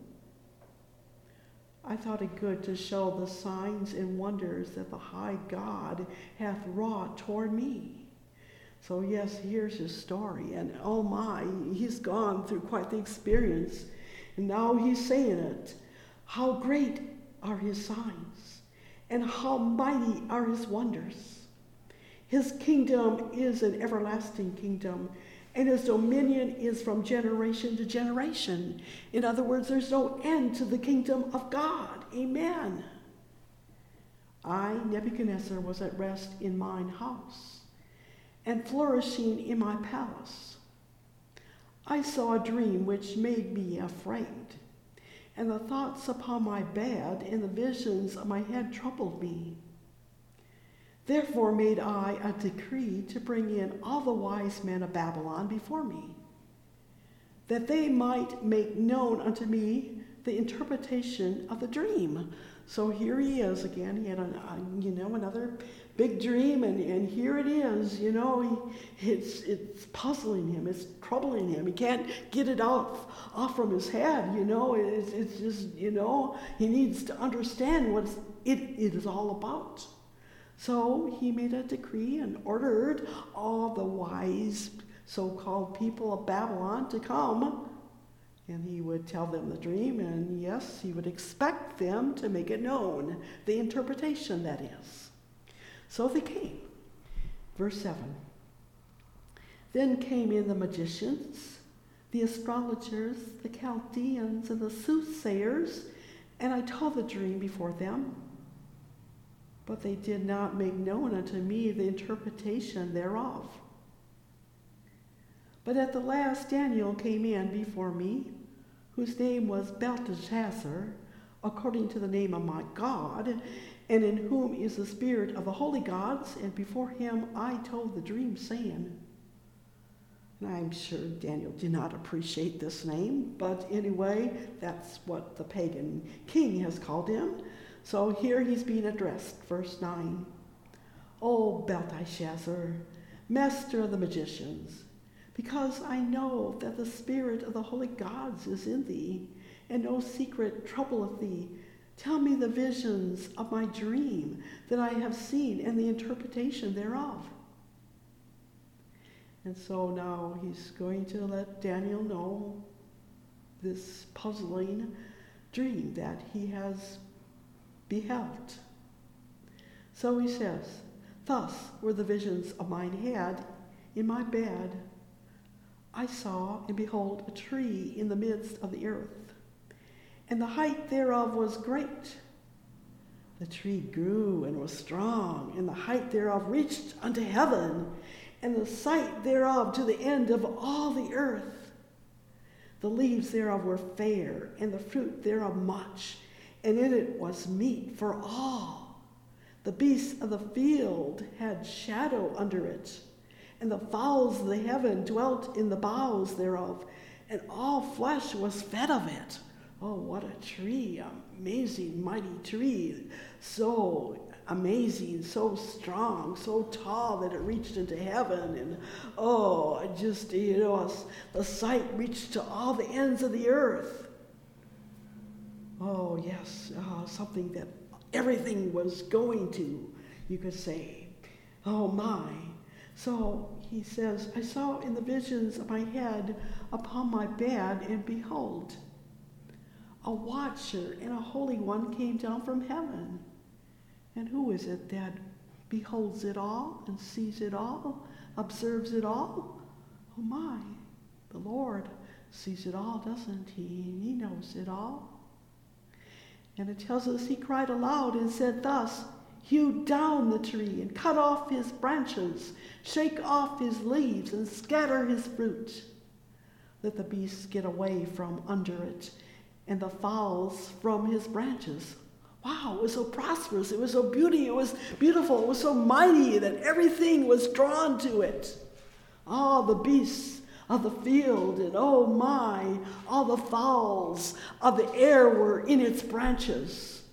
I thought it good to show the signs and wonders that the high God hath wrought toward me. So yes, here's his story, and oh my, he's gone through quite the experience, and now he's saying it. How great are his signs, and how mighty are his wonders. His kingdom is an everlasting kingdom, and his dominion is from generation to generation. In other words, there's no end to the kingdom of God. Amen. I, Nebuchadnezzar, was at rest in mine house, and flourishing in my palace. I saw a dream which made me afraid, and the thoughts upon my bed and the visions of my head troubled me. Therefore made I a decree to bring in all the wise men of Babylon before me, that they might make known unto me the interpretation of the dream. So here he is again. He had, a, a, you know, another big dream, and, and here it is. You know, he, it's it's puzzling him. It's troubling him. He can't get it out off from his head. You know, it's it's just, you know, he needs to understand what it, it is all about. So he made a decree and ordered all the wise so-called people of Babylon to come, and he would tell them the dream, and yes, he would expect them to make it known, the interpretation, that is. So they came. Verse seven. Then came in the magicians, the astrologers, the Chaldeans, and the soothsayers, and I told the dream before them. But they did not make known unto me the interpretation thereof. But at the last Daniel came in before me, whose name was Belteshazzar, according to the name of my God, and in whom is the spirit of the holy gods, and before him I told the dream, saying. And I'm sure Daniel did not appreciate this name, but anyway, that's what the pagan king has called him. So here he's being addressed, verse nine. O Belteshazzar, master of the magicians, because I know that the spirit of the holy gods is in thee, and no secret troubleth thee, tell me the visions of my dream that I have seen, and the interpretation thereof. And so now he's going to let Daniel know this puzzling dream that he has beheld. So he says, thus were the visions of mine had in my bed. I saw, and behold, a tree in the midst of the earth, and the height thereof was great. The tree grew and was strong, and the height thereof reached unto heaven, and the sight thereof to the end of all the earth. The leaves thereof were fair, and the fruit thereof much, and in it was meat for all. The beasts of the field had shadow under it, and the fowls of the heaven dwelt in the boughs thereof, and all flesh was fed of it. Oh, what a tree, amazing, mighty tree, so amazing, so strong, so tall that it reached into heaven, and oh, just, you know, the sight reached to all the ends of the earth. Oh, yes, uh, something that everything was going to, you could say. Oh, my. So he says, I saw in the visions of my head upon my bed, and behold, a watcher and a holy one came down from heaven. And who is it that beholds it all and sees it all, observes it all? Oh my, the Lord sees it all, doesn't he? He knows it all. And it tells us he cried aloud and said thus, hew down the tree and cut off his branches, shake off his leaves and scatter his fruit. Let the beasts get away from under it, and the fowls from his branches. Wow, it was so prosperous, it was so beauty, it was beautiful, it was so mighty that everything was drawn to it. All the beasts of the field, and oh my, all the fowls of the air were in its branches.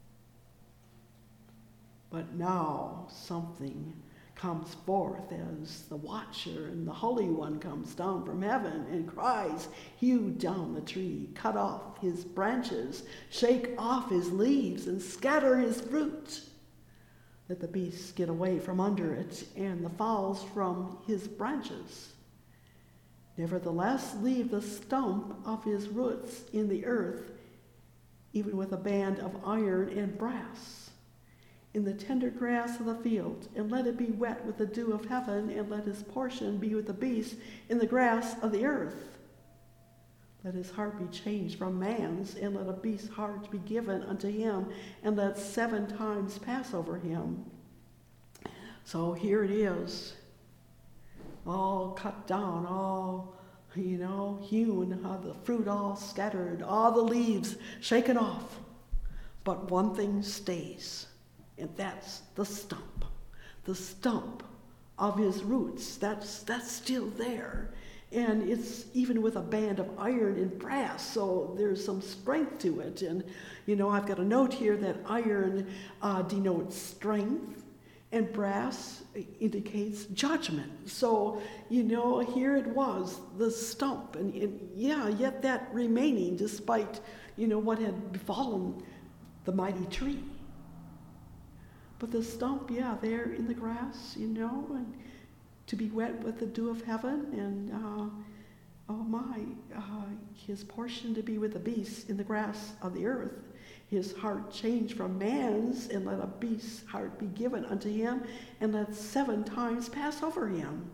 But now something comes forth as the watcher and the Holy One comes down from heaven and cries, hew down the tree, cut off his branches, shake off his leaves, and scatter his fruit. Let the beasts get away from under it, and the fowls from his branches. Nevertheless, leave the stump of his roots in the earth, even with a band of iron and brass, in the tender grass of the field, and let it be wet with the dew of heaven, and let his portion be with the beasts in the grass of the earth. Let his heart be changed from man's, and let a beast's heart be given unto him, and let seven times pass over him. So here it is, all cut down, all, you know, hewn, uh, the fruit all scattered, all the leaves shaken off. But one thing stays, and that's the stump. The stump of his roots, that's, that's still there. And it's even with a band of iron and brass, so there's some strength to it. And, you know, I've got a note here that iron uh, denotes strength, and brass indicates judgment. So, you know, here it was, the stump. And, and yeah, yet that remaining despite, you know, what had befallen the mighty tree. But the stump, yeah, there in the grass, you know, and to be wet with the dew of heaven, and uh, oh my, uh, his portion to be with the beasts in the grass of the earth. His heart changed from man's, and let a beast's heart be given unto him, and let seven times pass over him.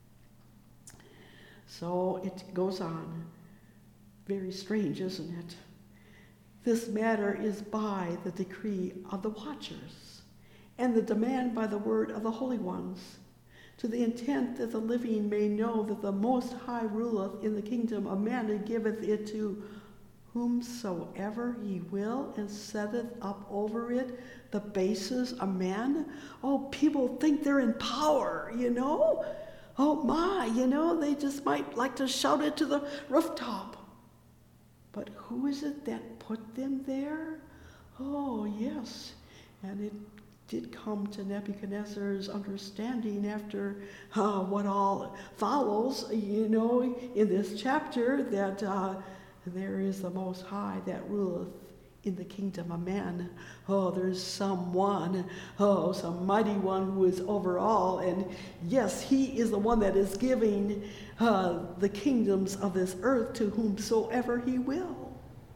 So it goes on. Very strange, isn't it? This matter is by the decree of the watchers, and the demand by the word of the holy ones, to the intent that the living may know that the Most High ruleth in the kingdom of man, and giveth it to whomsoever he will, and setteth up over it the bases of men. Oh, people think they're in power, you know? Oh my, you know, they just might like to shout it to the rooftop. But who is it that put them there? Oh, yes. And it did come to Nebuchadnezzar's understanding after uh, what all follows, you know, in this chapter, that uh, there is the Most High that ruleth in the kingdom of men. Oh, there's someone, oh, some mighty one who is over all. And yes, he is the one that is giving uh, the kingdoms of this earth to whomsoever he will.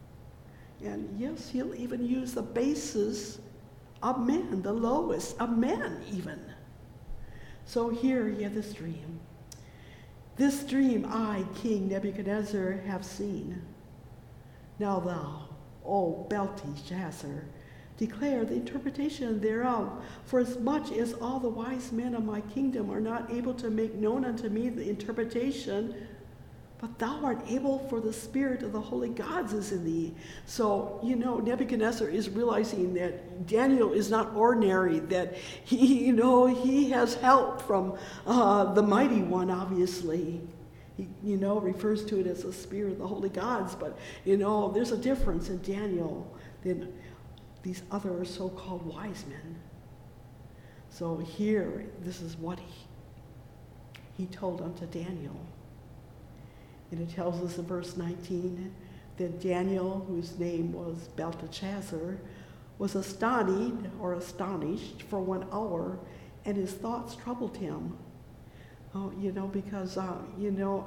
And yes, he'll even use the basis of men, the lowest of men even. So here you have this dream. This dream I, King Nebuchadnezzar, have seen. Now thou, O Belteshazzar, declare the interpretation thereof, for as much as all the wise men of my kingdom are not able to make known unto me the interpretation, but thou art able, for the spirit of the holy gods is in thee. So, you know, Nebuchadnezzar is realizing that Daniel is not ordinary, that he, you know, he has help from uh, the mighty one, obviously. He, you know, refers to it as the spirit of the holy gods, but, you know, there's a difference in Daniel than these other so-called wise men. So here, this is what he, he told unto Daniel. And it tells us in verse nineteen that Daniel, whose name was Belteshazzar, was astonished or astonished for one hour, and his thoughts troubled him. Oh, you know, because, uh, you know,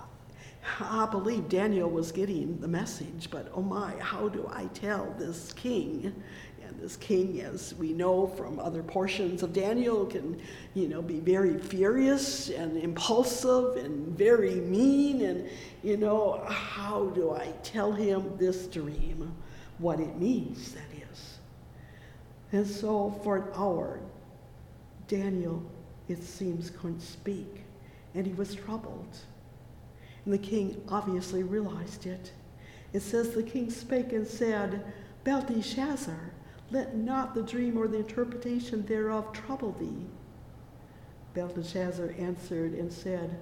I believe Daniel was getting the message, but oh my, how do I tell this king? And this king, as we know from other portions of Daniel, can, you know, be very furious and impulsive and very mean. And, you know, how do I tell him this dream, what it means, that is? And so for an hour, Daniel, it seems, couldn't speak, and he was troubled. And the king obviously realized it. It says, the king spake and said, Belteshazzar, let not the dream or the interpretation thereof trouble thee. Belteshazzar answered and said,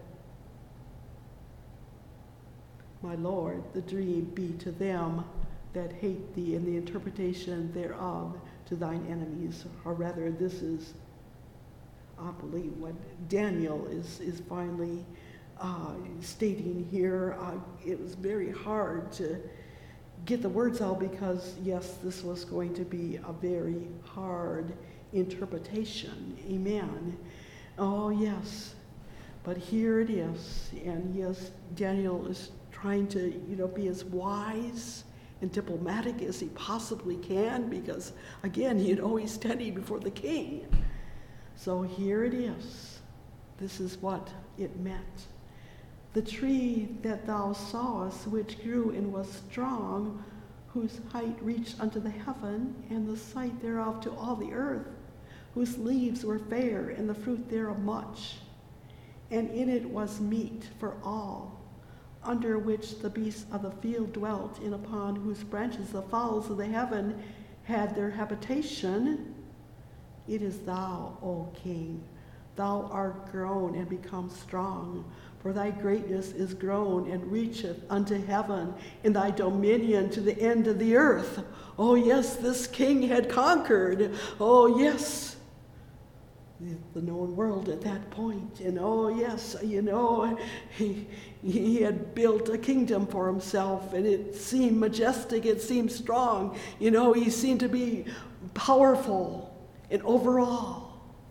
my lord, the dream be to them that hate thee, and the interpretation thereof to thine enemies. Or rather, this is, I believe, what Daniel is, is finally uh, stating here. Uh, it was very hard to get the words out because, yes, this was going to be a very hard interpretation. Amen. Oh, yes. But here it is. And yes, Daniel is trying to, you know, be as wise and diplomatic as he possibly can because, again, you know, he's standing before the king. So here it is. This is what it meant. The tree that thou sawest, which grew and was strong, whose height reached unto the heaven, and the sight thereof to all the earth, whose leaves were fair, and the fruit thereof much. And in it was meat for all, under which the beasts of the field dwelt, and upon whose branches the fowls of the heaven had their habitation. It is thou, O king. Thou art grown and become strong, for thy greatness is grown and reacheth unto heaven, and thy dominion to the end of the earth. Oh yes, this king had conquered. Oh yes, the, the known world at that point. And oh yes, you know, he, he had built a kingdom for himself, and it seemed majestic, it seemed strong. You know, he seemed to be powerful and overall.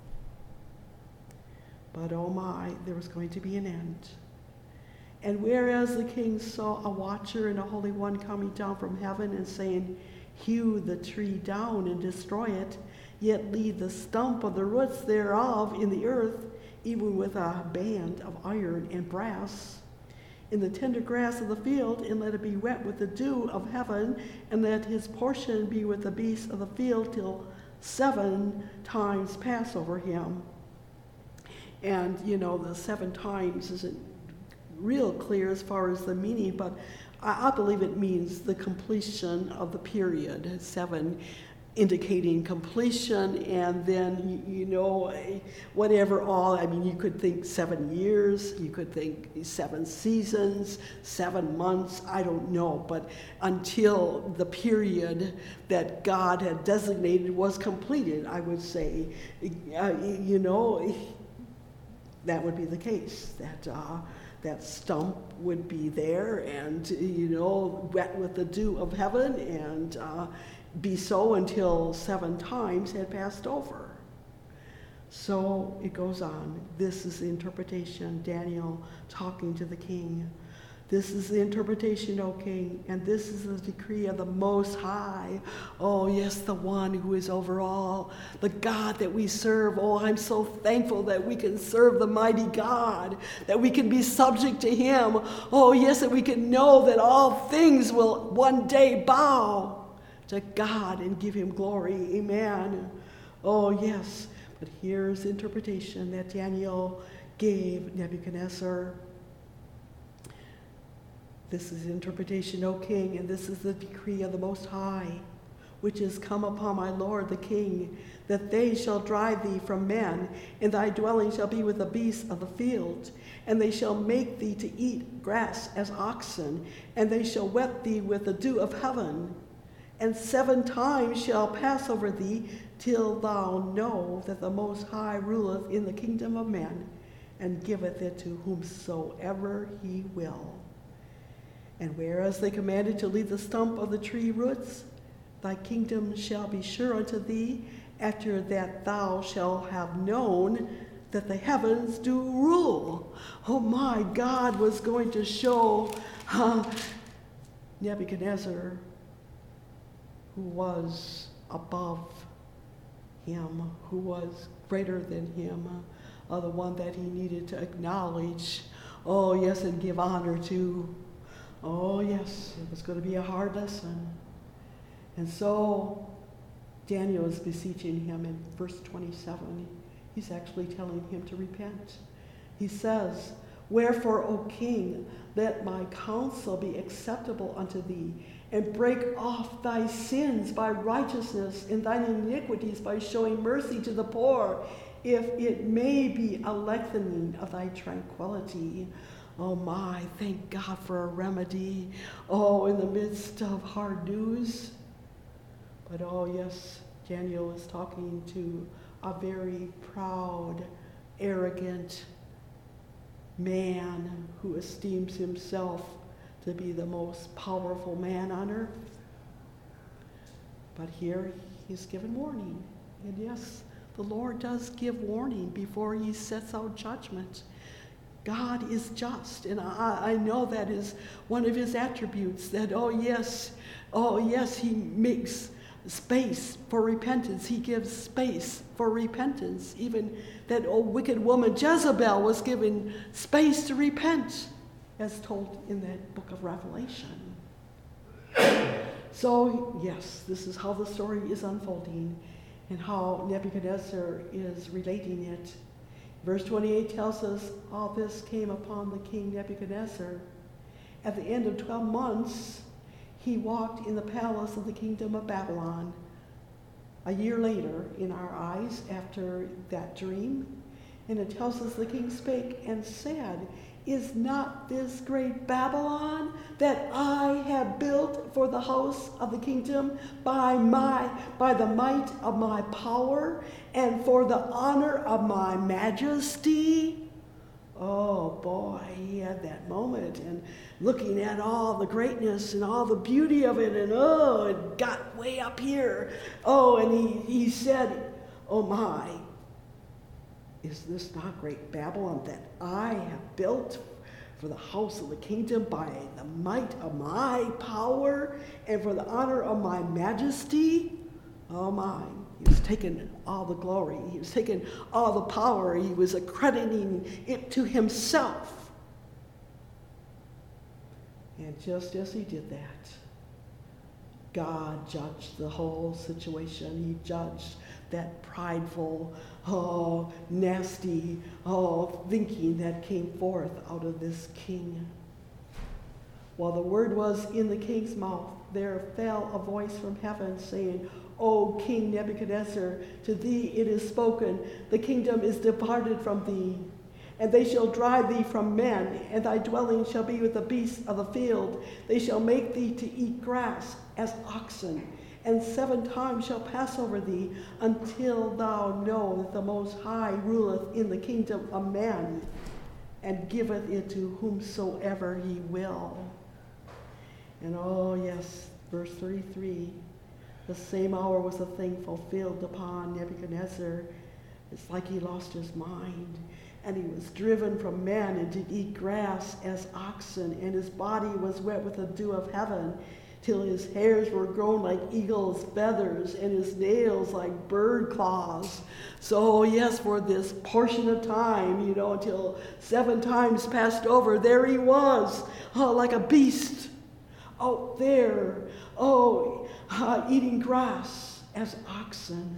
But oh my, there was going to be an end. And whereas the king saw a watcher and a holy one coming down from heaven and saying, hew the tree down and destroy it, yet leave the stump of the roots thereof in the earth, even with a band of iron and brass, in the tender grass of the field, and let it be wet with the dew of heaven, and let his portion be with the beasts of the field till seven times pass over him. And, you know, the seven times isn't real clear as far as the meaning, but I, I believe it means the completion of the period, seven indicating completion, and then, you, you know, whatever all, I mean, you could think seven years, you could think seven seasons, seven months, I don't know, but until the period that God had designated was completed, I would say, uh, you know, that would be the case, that uh, that stump would be there and, you know, wet with the dew of heaven, and uh, be so until seven times had passed over. So it goes on. This is the interpretation, Daniel talking to the king. This is the interpretation, O king, and this is the decree of the Most High. Oh, yes, the one who is over all, the God that we serve. Oh, I'm so thankful that we can serve the mighty God, that we can be subject to him. Oh, yes, that we can know that all things will one day bow to God and give him glory. Amen. Oh, yes. But here's the interpretation that Daniel gave Nebuchadnezzar. This is the interpretation, O king, and this is the decree of the Most High, which is come upon my lord the king, that they shall drive thee from men, and thy dwelling shall be with the beasts of the field, and they shall make thee to eat grass as oxen, and they shall wet thee with the dew of heaven. And seven times shall pass over thee, till thou know that the Most High ruleth in the kingdom of men, and giveth it to whomsoever he will. And whereas they commanded to leave the stump of the tree roots, thy kingdom shall be sure unto thee, after that thou shalt have known that the heavens do rule. Oh my, God was going to show uh, Nebuchadnezzar, who was above him, who was greater than him, uh, the one that he needed to acknowledge, oh yes, and give honor to. Oh yes, it was going to be a hard lesson. And so Daniel is beseeching him in verse twenty-seven. He's actually telling him to repent. He says, wherefore, O king, let my counsel be acceptable unto thee, and break off thy sins by righteousness, and thine iniquities by showing mercy to the poor, if it may be a lengthening of thy tranquility. Oh my, thank God for a remedy. Oh, in the midst of hard news. But oh yes, Daniel is talking to a very proud, arrogant man who esteems himself to be the most powerful man on earth. But here he's given warning. And yes, the Lord does give warning before he sets out judgment. God is just, and I, I know that is one of his attributes, that, oh yes, oh yes, he makes space for repentance. He gives space for repentance. Even that old wicked woman Jezebel was given space to repent, as told in that book of Revelation. So, yes, this is how the story is unfolding and how Nebuchadnezzar is relating it. Verse twenty-eight tells us all this came upon the king Nebuchadnezzar. At the end of twelve months, he walked in the palace of the kingdom of Babylon. A year later, in our eyes, after that dream, and it tells us the king spake and said, is not this great Babylon that I have built for the house of the kingdom by my by the might of my power and for the honor of my majesty? Oh boy, he had that moment, and looking at all the greatness and all the beauty of it, and oh, it got way up here. Oh, and he, he said, oh my, is this not great Babylon that I have built for the house of the kingdom by the might of my power and for the honor of my majesty? Oh my, he was taking all the glory. He was taking all the power. He was accrediting it to himself. And just as he did that, God judged the whole situation. He judged that prideful, oh, nasty, oh, thinking that came forth out of this king. While the word was in the king's mouth, there fell a voice from heaven saying, O King Nebuchadnezzar, to thee it is spoken, the kingdom is departed from thee, and they shall drive thee from men, and thy dwelling shall be with the beasts of the field. They shall make thee to eat grass as oxen, and seven times shall pass over thee, until thou know that the Most High ruleth in the kingdom of man, and giveth it to whomsoever he will. And oh yes, verse thirty-three, the same hour was the thing fulfilled upon Nebuchadnezzar. It's like he lost his mind. And he was driven from men and did eat grass as oxen, and his body was wet with the dew of heaven, till his hairs were grown like eagle's feathers, and his nails like bird claws. So yes, for this portion of time, you know, until seven times passed over, there he was, oh, like a beast, out there, oh, uh, eating grass as oxen.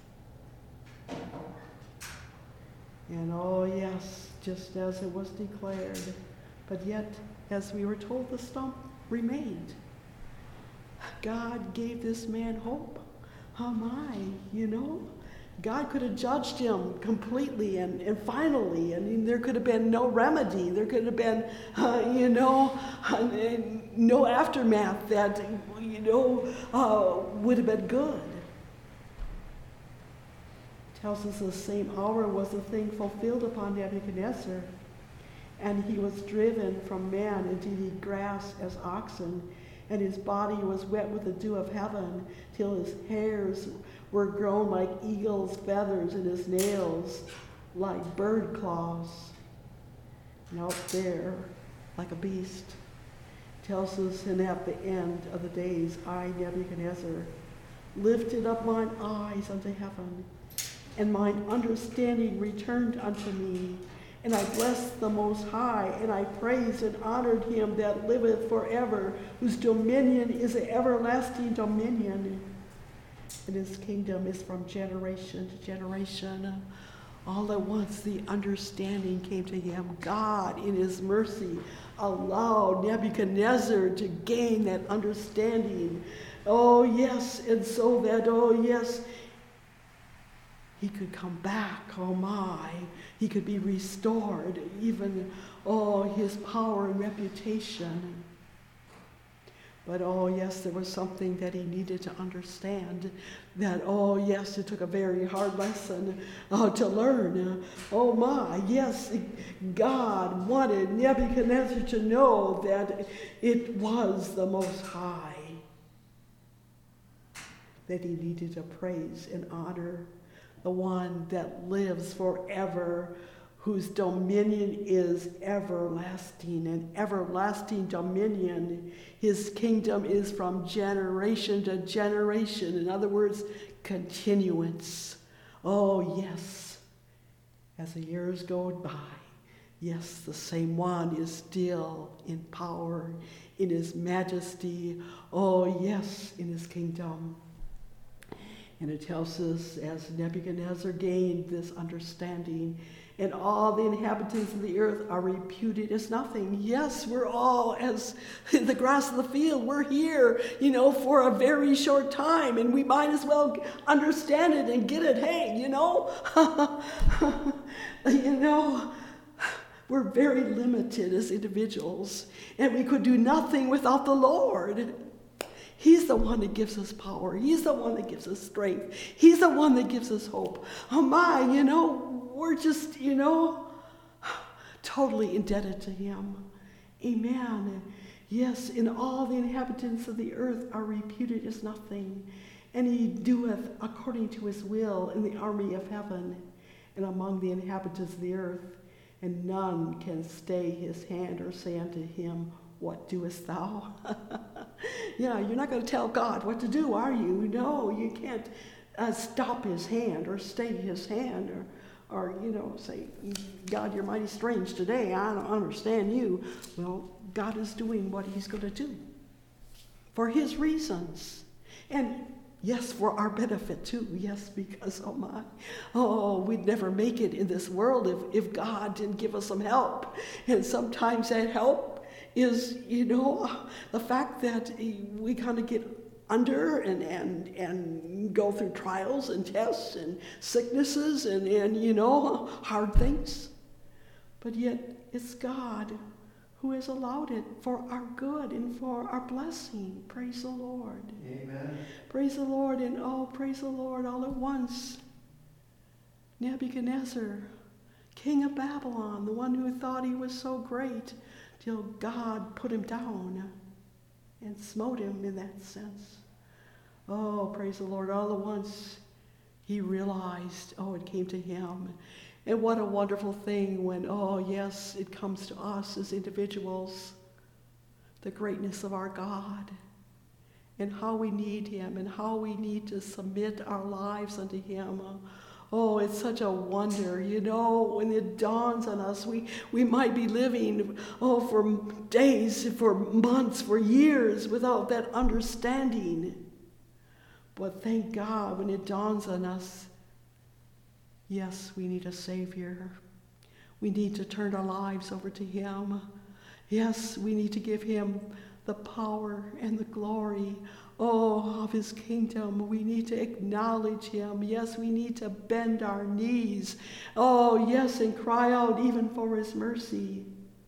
And oh yes, just as it was declared, but yet, as we were told, the stump remained. God gave this man hope. Oh my, you know, God could have judged him completely and, and finally, and there could have been no remedy. There could have been, uh, you know, uh, no aftermath that, you know, uh, would have been good. Tells us the same hour was the thing fulfilled upon Nebuchadnezzar, and he was driven from man and did eat grass as oxen, and his body was wet with the dew of heaven, till his hairs were grown like eagle's feathers, and his nails like bird claws. And out there, like a beast, tells us, and at the end of the days, I, Nebuchadnezzar, lifted up mine eyes unto heaven, and mine understanding returned unto me. And I blessed the Most High, and I praised and honored him that liveth forever, whose dominion is an everlasting dominion, and his kingdom is from generation to generation. All at once the understanding came to him. God, in his mercy, allowed Nebuchadnezzar to gain that understanding. Oh yes, and so that, oh yes, he could come back, oh my, he could be restored, even, oh, his power and reputation. But, oh, yes, there was something that he needed to understand, that, oh, yes, it took a very hard lesson uh, to learn. Oh, my, yes, God wanted Nebuchadnezzar to know that it was the Most High that he needed to praise and honor, the one that lives forever, whose dominion is everlasting, and everlasting dominion. His kingdom is from generation to generation. In other words, continuance. Oh, yes. As the years go by, yes, the same one is still in power, in his majesty. Oh, yes, in his kingdom. And it tells us, as Nebuchadnezzar gained this understanding, and all the inhabitants of the earth are reputed as nothing. Yes, we're all as the grass of the field. We're here, you know, for a very short time, and we might as well understand it and get it. Hey, you know, you know, we're very limited as individuals, and we could do nothing without the Lord. He's the one that gives us power. He's the one that gives us strength. He's the one that gives us hope. Oh my, you know, we're just, you know, totally indebted to him. Amen. Yes, and all the inhabitants of the earth are reputed as nothing. And he doeth according to his will in the army of heaven and among the inhabitants of the earth. And none can stay his hand or say unto him, what doest thou? Yeah, you're not going to tell God what to do, are you? No, you can't uh, stop his hand or stay his hand or, or, you know, say, God, you're mighty strange today. I don't understand you. Well, God is doing what he's going to do for his reasons. And yes, for our benefit too. Yes, because, oh my, oh, we'd never make it in this world if, if God didn't give us some help. And sometimes that help is, you know, the fact that we kind of get under and, and, and go through trials and tests and sicknesses and, and, you know, hard things. But yet it's God who has allowed it for our good and for our blessing. Praise the Lord. Amen. Praise the Lord. And oh, praise the Lord, all at once. Nebuchadnezzar, king of Babylon, the one who thought he was so great, till God put him down and smote him in that sense. Oh, praise the Lord. All at once he realized, oh, it came to him. And what a wonderful thing when, oh, yes, it comes to us as individuals, the greatness of our God, and how we need him, and how we need to submit our lives unto him. Oh, it's such a wonder, you know, when it dawns on us, we, we might be living, oh, for days, for months, for years without that understanding. But thank God when it dawns on us, yes, we need a Savior. We need to turn our lives over to him. Yes, we need to give him the power and the glory, oh, of his kingdom. We need to acknowledge him. Yes, we need to bend our knees. Oh, yes, and cry out even for his mercy.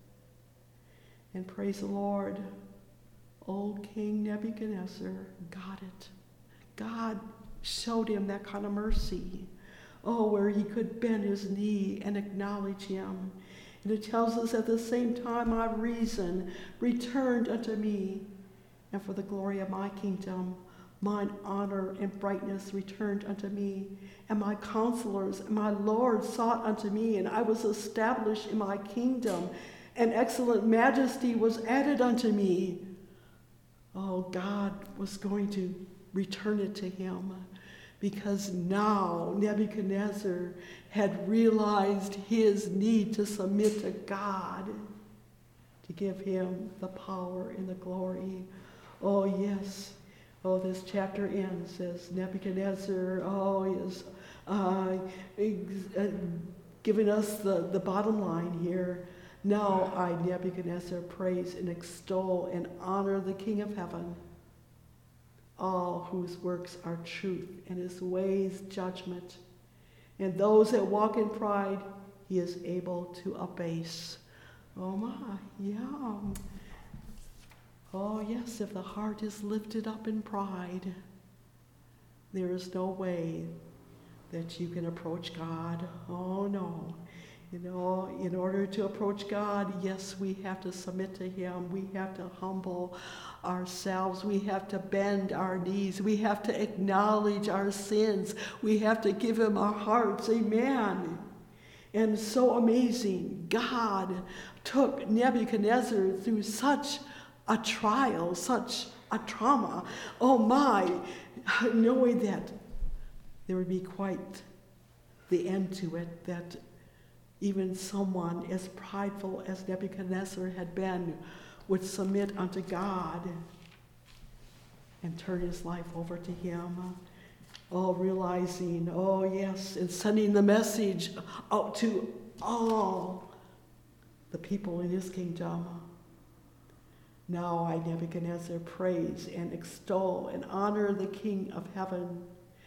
And praise the Lord, old King Nebuchadnezzar got it. God showed him that kind of mercy. Oh, where he could bend his knee and acknowledge him. And it tells us at the same time, my reason returned unto me, and for the glory of my kingdom, mine honor and brightness returned unto me, and my counselors and my Lord sought unto me, and I was established in my kingdom, and excellent majesty was added unto me. Oh, God was going to return it to him, because now Nebuchadnezzar had realized his need to submit to God, to give him the power and the glory. Oh, yes. Oh, this chapter ends as Nebuchadnezzar, oh, is uh, uh, giving us the, the bottom line here. Now I, Nebuchadnezzar, praise and extol and honor the King of heaven, all whose works are truth and his ways judgment. And those that walk in pride, he is able to abase. Oh my, yeah. Oh yes, if the heart is lifted up in pride, there is no way that you can approach God. Oh no. You know, in order to approach God, yes, we have to submit to him. We have to humble ourselves. We have to bend our knees. We have to acknowledge our sins. We have to give him our hearts. Amen. And so amazing, God took Nebuchadnezzar through such a trial, such a trauma. Oh my, knowing that there would be quite the end to it, that even someone as prideful as Nebuchadnezzar had been would submit unto God and turn his life over to him. Oh, realizing, oh yes, and sending the message out to all the people in his kingdom. Now I, Nebuchadnezzar, praise and extol and honor the King of heaven,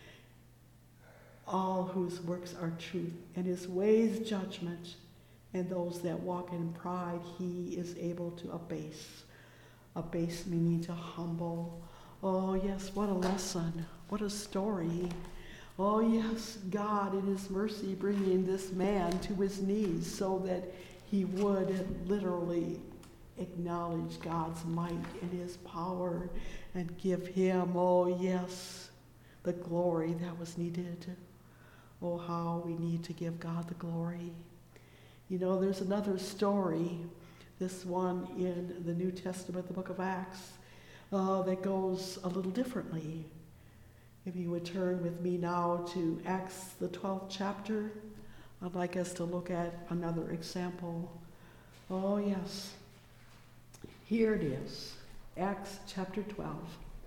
all whose works are truth, and his ways judgment, and those that walk in pride he is able to abase. Abase meaning to humble. Oh yes, what a lesson, what a story. Oh yes, God in his mercy bringing this man to his knees so that he would literally acknowledge God's might and his power and give him, oh yes, the glory that was needed. Oh, how we need to give God the glory. You know, there's another story, this one in the New Testament, the book of Acts, uh, that goes a little differently. If you would turn with me now to Acts, the twelfth chapter, I'd like us to look at another example. Oh, yes. Here it is, Acts chapter twelve.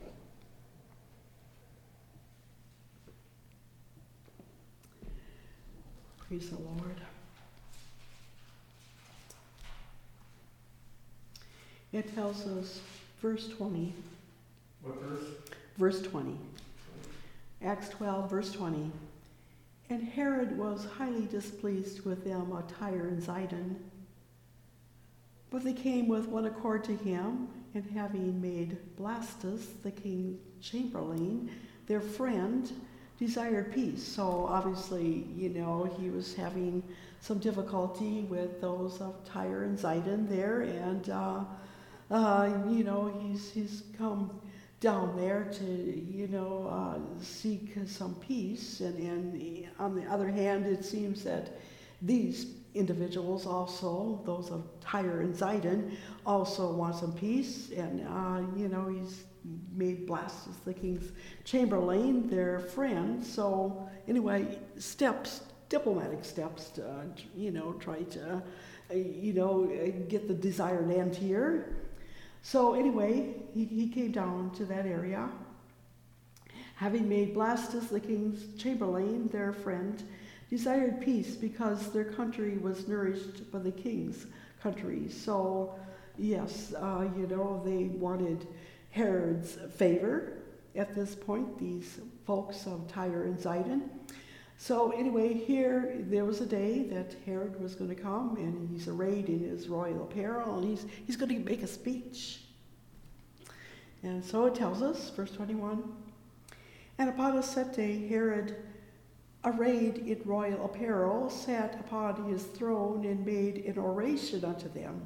Praise the Lord. It tells us, verse twenty. What verse? Verse twenty. Acts twelve, verse twenty. And Herod was highly displeased with them of Tyre and Zidon. But they came with one accord to him, and having made Blastus, the king's chamberlain, their friend, desired peace. So obviously, you know, he was having some difficulty with those of Tyre and Zidon there, and uh, uh, you know, he's he's come down there to, you know, uh, seek some peace. And, and on the other hand, it seems that these individuals also, those of Tyre and Zidon, also want some peace. And, uh, you know, he's made Blastus, the king's chamberlain, their friend. So anyway, steps, diplomatic steps to, uh, you know, try to, uh, you know, get the desired end here. So anyway, he, he came down to that area. Having made Blastus, the king's chamberlain, their friend, desired peace because their country was nourished by the king's country. So, yes, uh, you know, they wanted Herod's favor at this point, these folks of Tyre and Zidon. So anyway, here, there was a day that Herod was going to come, and he's arrayed in his royal apparel, and he's, he's going to make a speech. And so it tells us, verse twenty-one, and upon a set day, Herod, arrayed in royal apparel, sat upon his throne and made an oration unto them.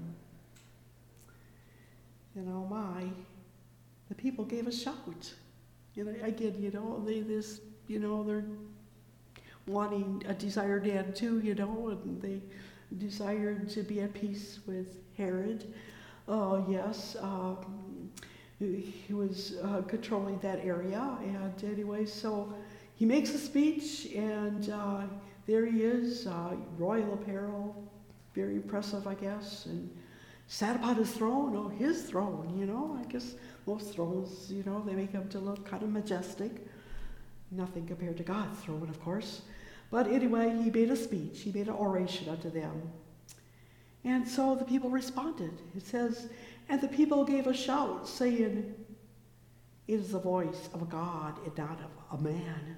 And oh my, the people gave a shout. You know, again, you know, they this, you know, they're wanting a desired end too, you know, and they desired to be at peace with Herod. Oh, uh, yes, um, he was uh, controlling that area. And anyway, so he makes a speech, and uh, there he is, uh, royal apparel, very impressive, I guess, and sat upon his throne, oh, his throne, you know. I guess most thrones, you know, they make them to look kind of majestic. Nothing compared to God's throne, of course. But anyway, he made a speech. He made an oration unto them. And so the people responded. It says, and the people gave a shout, saying, it is the voice of a God and not of a man.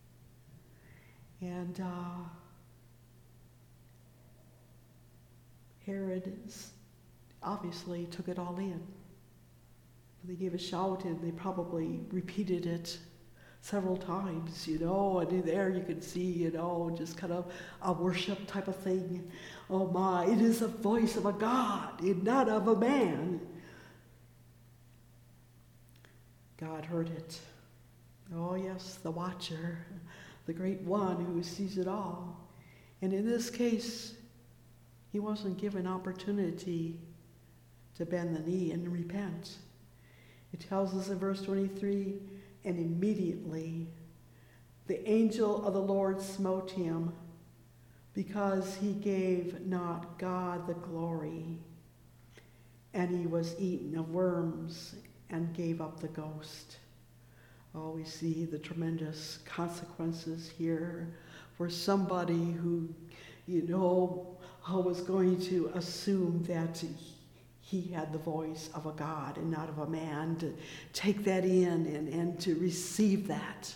And uh, Herod obviously took it all in. They gave a shout, and they probably repeated it several times, you know, and there you can see, you know, just kind of a worship type of thing. Oh my, it is the voice of a God and not of a man. God heard it. Oh yes, the watcher, the great one who sees it all. And in this case, he wasn't given opportunity to bend the knee and repent. It tells us in verse twenty-three, and immediately the angel of the Lord smote him, because he gave not God the glory, and he was eaten of worms and gave up the ghost. Oh, we see the tremendous consequences here for somebody who, you know, was going to assume that he had the voice of a God and not of a man, to take that in and, and to receive that.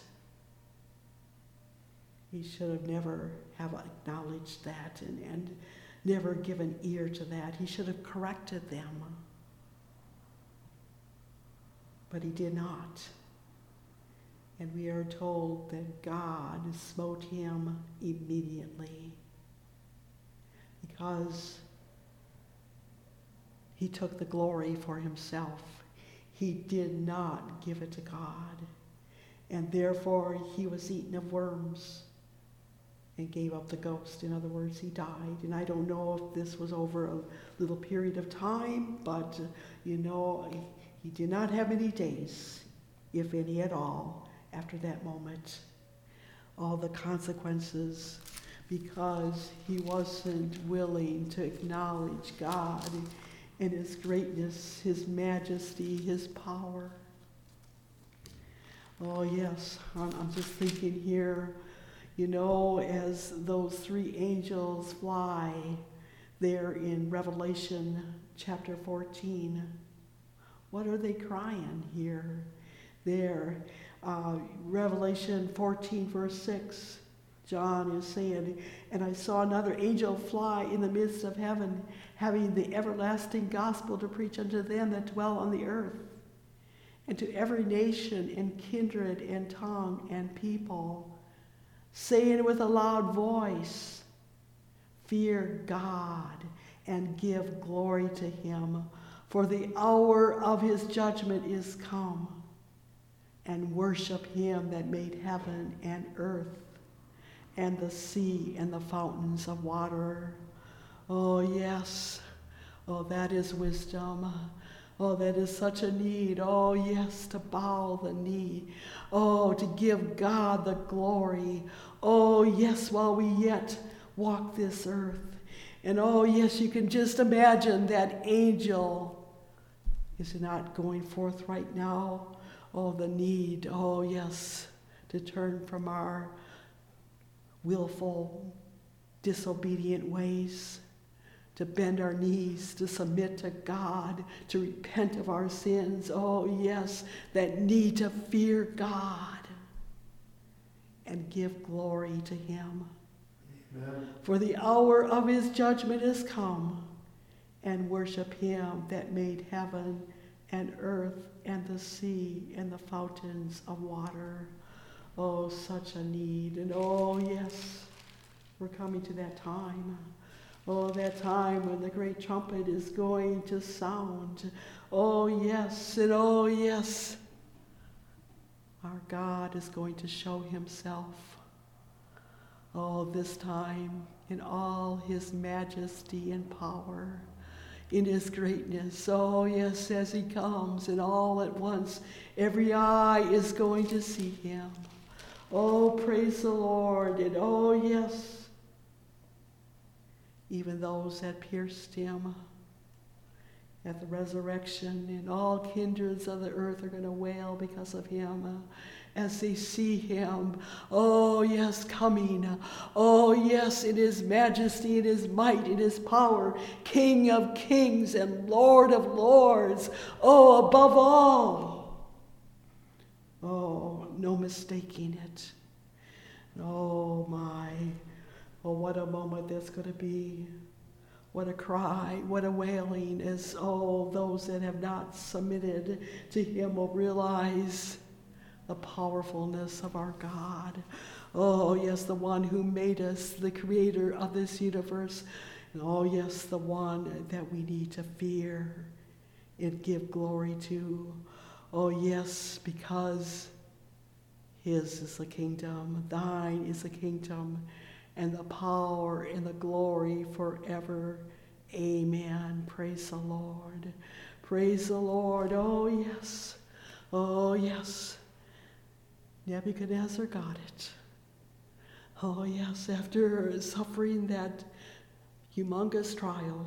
He should have never have acknowledged that and, and never given ear to that. He should have corrected them. But he did not. And we are told that God smote him immediately, because he took the glory for himself. He did not give it to God. And therefore, he was eaten of worms and gave up the ghost. In other words, he died. And I don't know if this was over a little period of time, but, uh, you know, he, he did not have many days, if any at all, after that moment. All the consequences, because he wasn't willing to acknowledge God and his greatness, his majesty, his power. Oh yes, I'm, I'm just thinking here, you know, as those three angels fly, there in Revelation chapter fourteen. What are they crying here? There, uh, Revelation fourteen, verse six, John is saying, "And I saw another angel fly in the midst of heaven, having the everlasting gospel to preach unto them that dwell on the earth, and to every nation and kindred and tongue and people, saying with a loud voice, Fear God and give glory to him, for the hour of his judgment is come, and worship him that made heaven and earth and the sea and the fountains of water." Oh, yes. Oh, that is wisdom. Oh, that is such a need. Oh, yes, to bow the knee. Oh, to give God the glory. Oh, yes, while we yet walk this earth. And oh, yes, you can just imagine that angel is not going forth right now. Oh, the need. Oh, yes, to turn from our willful, disobedient ways, to bend our knees, to submit to God, to repent of our sins. Oh, yes, that need to fear God and give glory to him. Amen. For the hour of his judgment is come, and worship him that made heaven and earth and the sea and the fountains of water. Oh, such a need. And oh, yes, we're coming to that time. Oh, that time when the great trumpet is going to sound. Oh, yes, and oh, yes, our God is going to show himself. Oh, this time in all his majesty and power, in his greatness. Oh, yes, as he comes, and all at once every eye is going to see him. Oh, praise the Lord. And oh, yes, even those that pierced him at the resurrection, and all kindreds of the earth are going to wail because of him as they see him. Oh, yes, coming. Oh, yes, in his majesty, in his might, in his power, King of kings and Lord of lords. Oh, above all. Oh, no mistaking it. Oh, my. Oh, what a moment that's going to be. What a cry, what a wailing as, oh, those that have not submitted to him will realize the powerfulness of our God. Oh, yes, the one who made us, the creator of this universe. And oh, yes, the one that we need to fear and give glory to. Oh, yes, because his is the kingdom, thine is the kingdom, and the power and the glory forever. Amen. Praise the Lord. Praise the Lord. Oh, yes. Oh, yes. Nebuchadnezzar got it. Oh, yes, after suffering that humongous trial.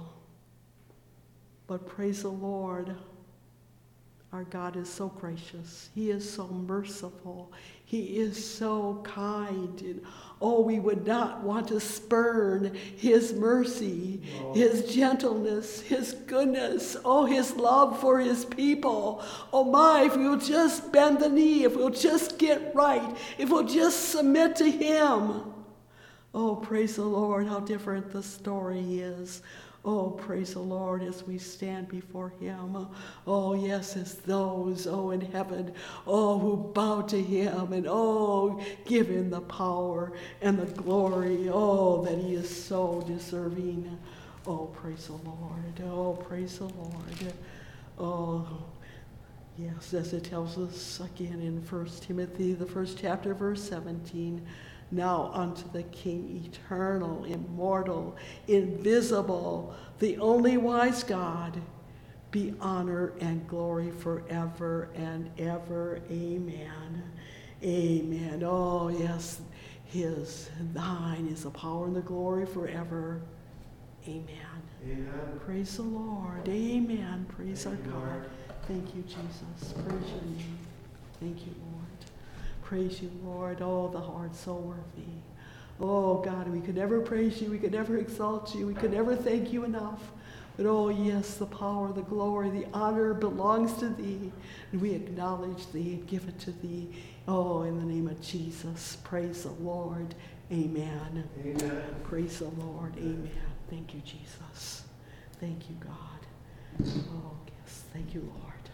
But praise the Lord. Our God is so gracious. He is so merciful. He is so kind. And oh, we would not want to spurn his mercy, no. His gentleness, his goodness, oh, his love for his people. Oh my, if we'll just bend the knee, if we'll just get right, if we'll just submit to him. Oh, praise the Lord, how different the story is. Oh, praise the Lord as we stand before him. Oh, yes, as those, oh, in heaven, oh, who bow to him and, oh, give him the power and the glory, oh, that he is so deserving. Oh, praise the Lord. Oh, praise the Lord. Oh, yes, as it tells us again in First Timothy, the first chapter, verse seventeen, now unto the King, eternal, immortal, invisible, the only wise God, be honor and glory forever and ever. Amen. Amen. Oh, yes, his, thine is the power and the glory forever. Amen. Amen. Praise the Lord. Amen. Praise Thank our you, God. Lord. Thank you, Jesus. Praise your name. Thank you, Lord. Praise you, Lord. Oh, the heart so worthy. Oh, God, we could never praise you. We could never exalt you. We could never thank you enough. But oh, yes, the power, the glory, the honor belongs to thee. And we acknowledge thee and give it to thee. Oh, in the name of Jesus. Praise the Lord. Amen. Amen. Praise the Lord. Amen. Thank you, Jesus. Thank you, God. Oh, yes. Thank you, Lord.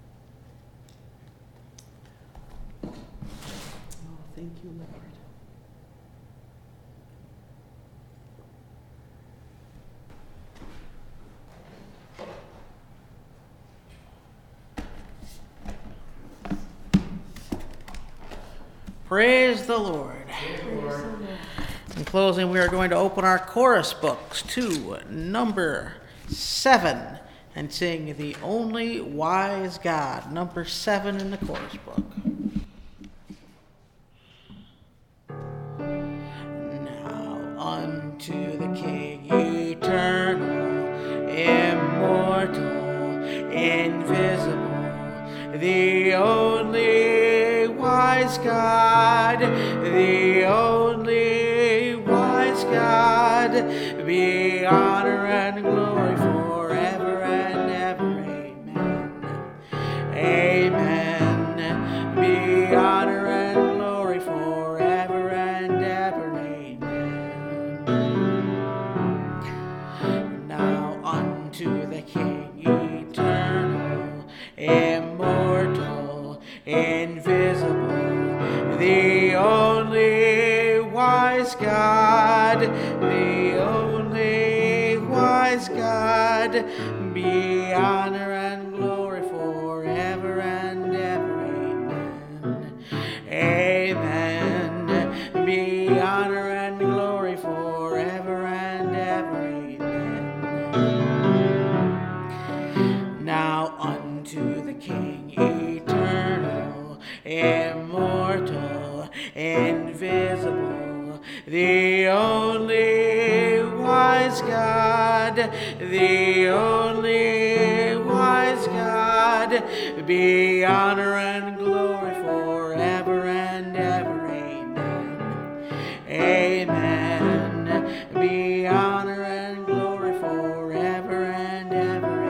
Oh, thank you, Lord. Praise the Lord. Praise the Lord. In closing, we are going to open our chorus books to number seven and sing The Only Wise God, number seven in the chorus book. Now unto the King eternal, immortal, invisible, the only wise God, the only wise God, be honor and glory forever and ever. Amen. Amen. Be honor and glory forever and ever. Amen. Now unto the King eternal, immortal, invisible, the only wise God, the only wise God, be honor and glory forever and ever. Amen. Amen. Be honor and glory forever and ever. Amen. Now unto the King eternal, immortal, invisible, the only wise God, the only wise God, be honor and glory forever and ever. Amen. Amen. Be honor and glory forever and ever.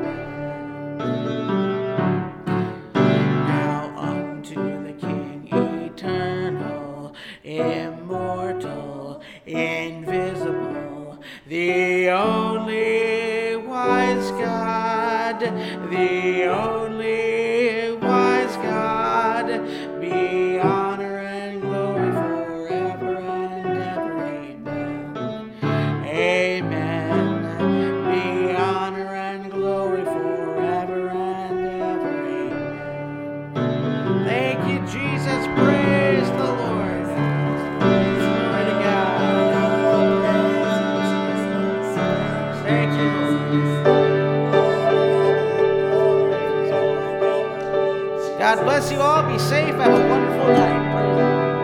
Amen. Now unto the King eternal, immortal, invisible, the only wise God, the only wise God, be honor and glory forever and ever. Amen. Amen. Be honor and glory forever and ever. Amen. Thank you, Jesus. Praise the Lord. Glory to God. Thank you, Lord. God bless you all. Be safe. Have a wonderful night. Praise the Lord.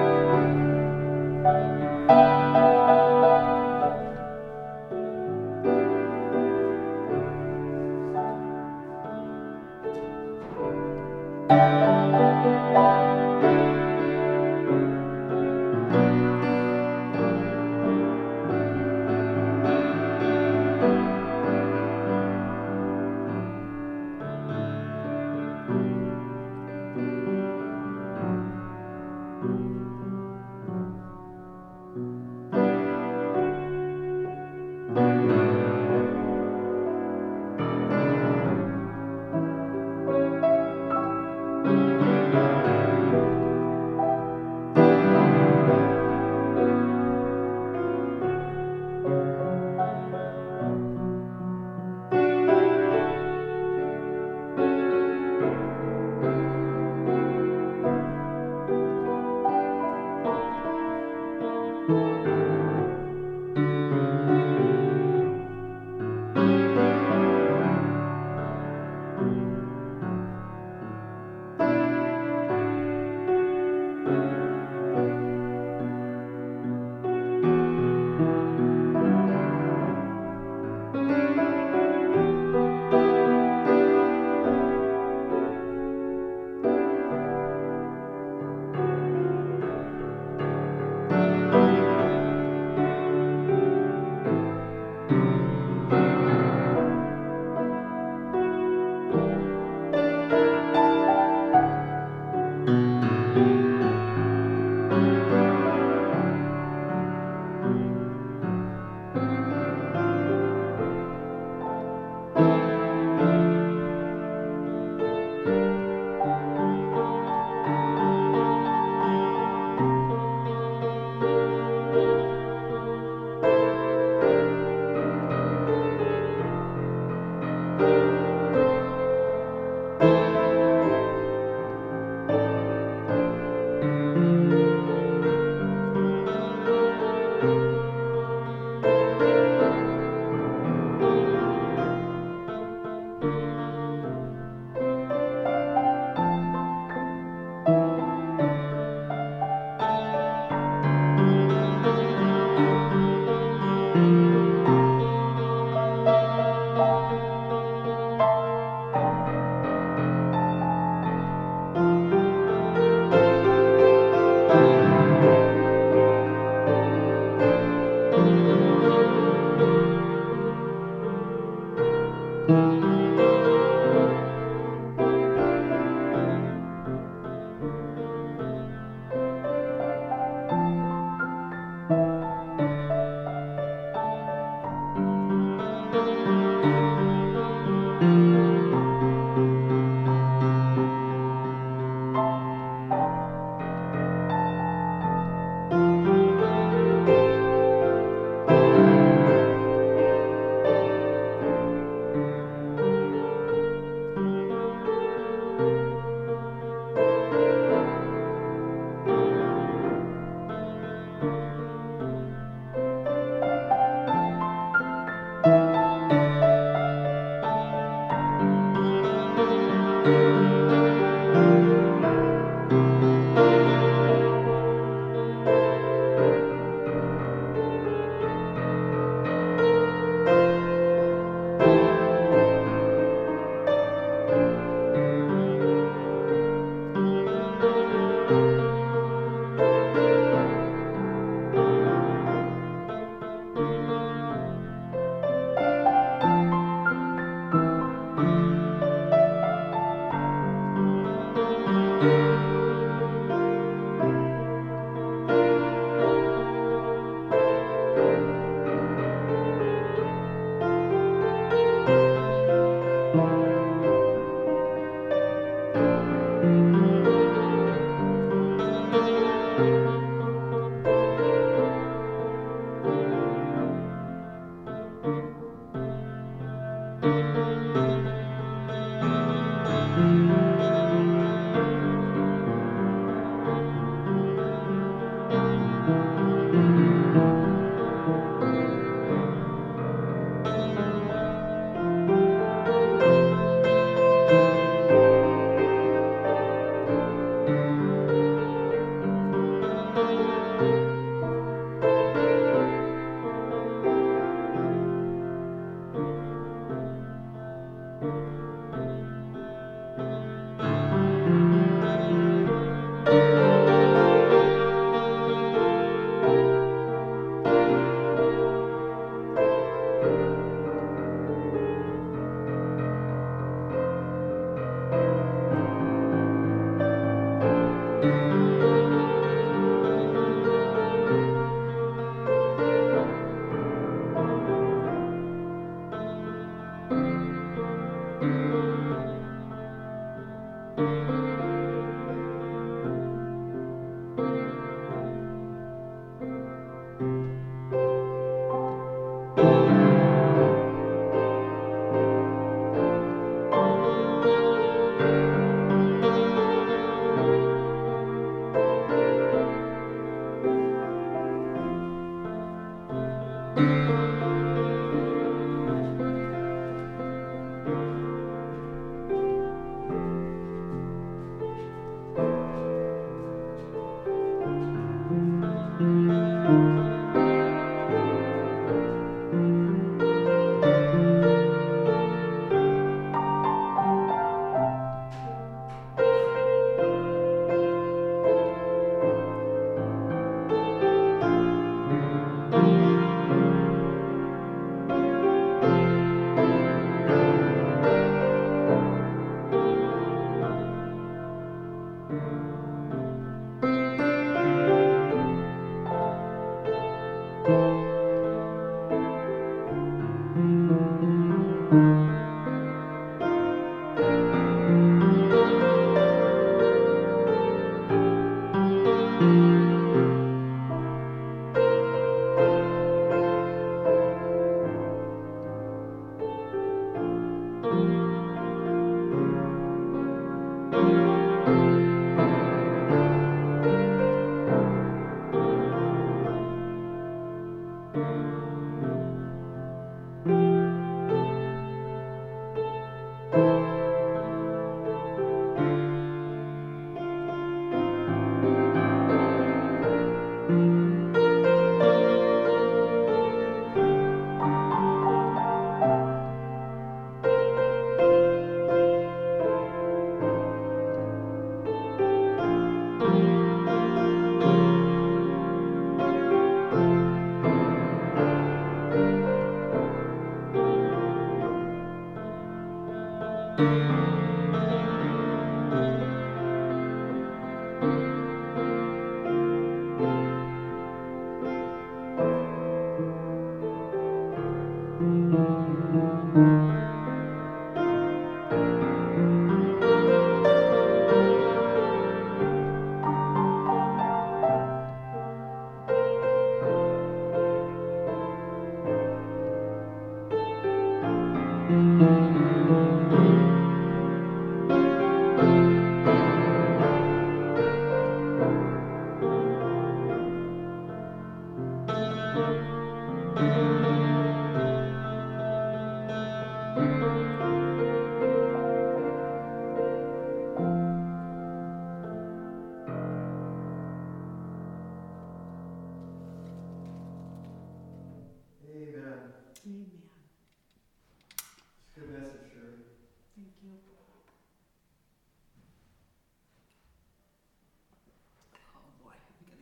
Amen. Amen. It's a good message, Shirley. Thank you.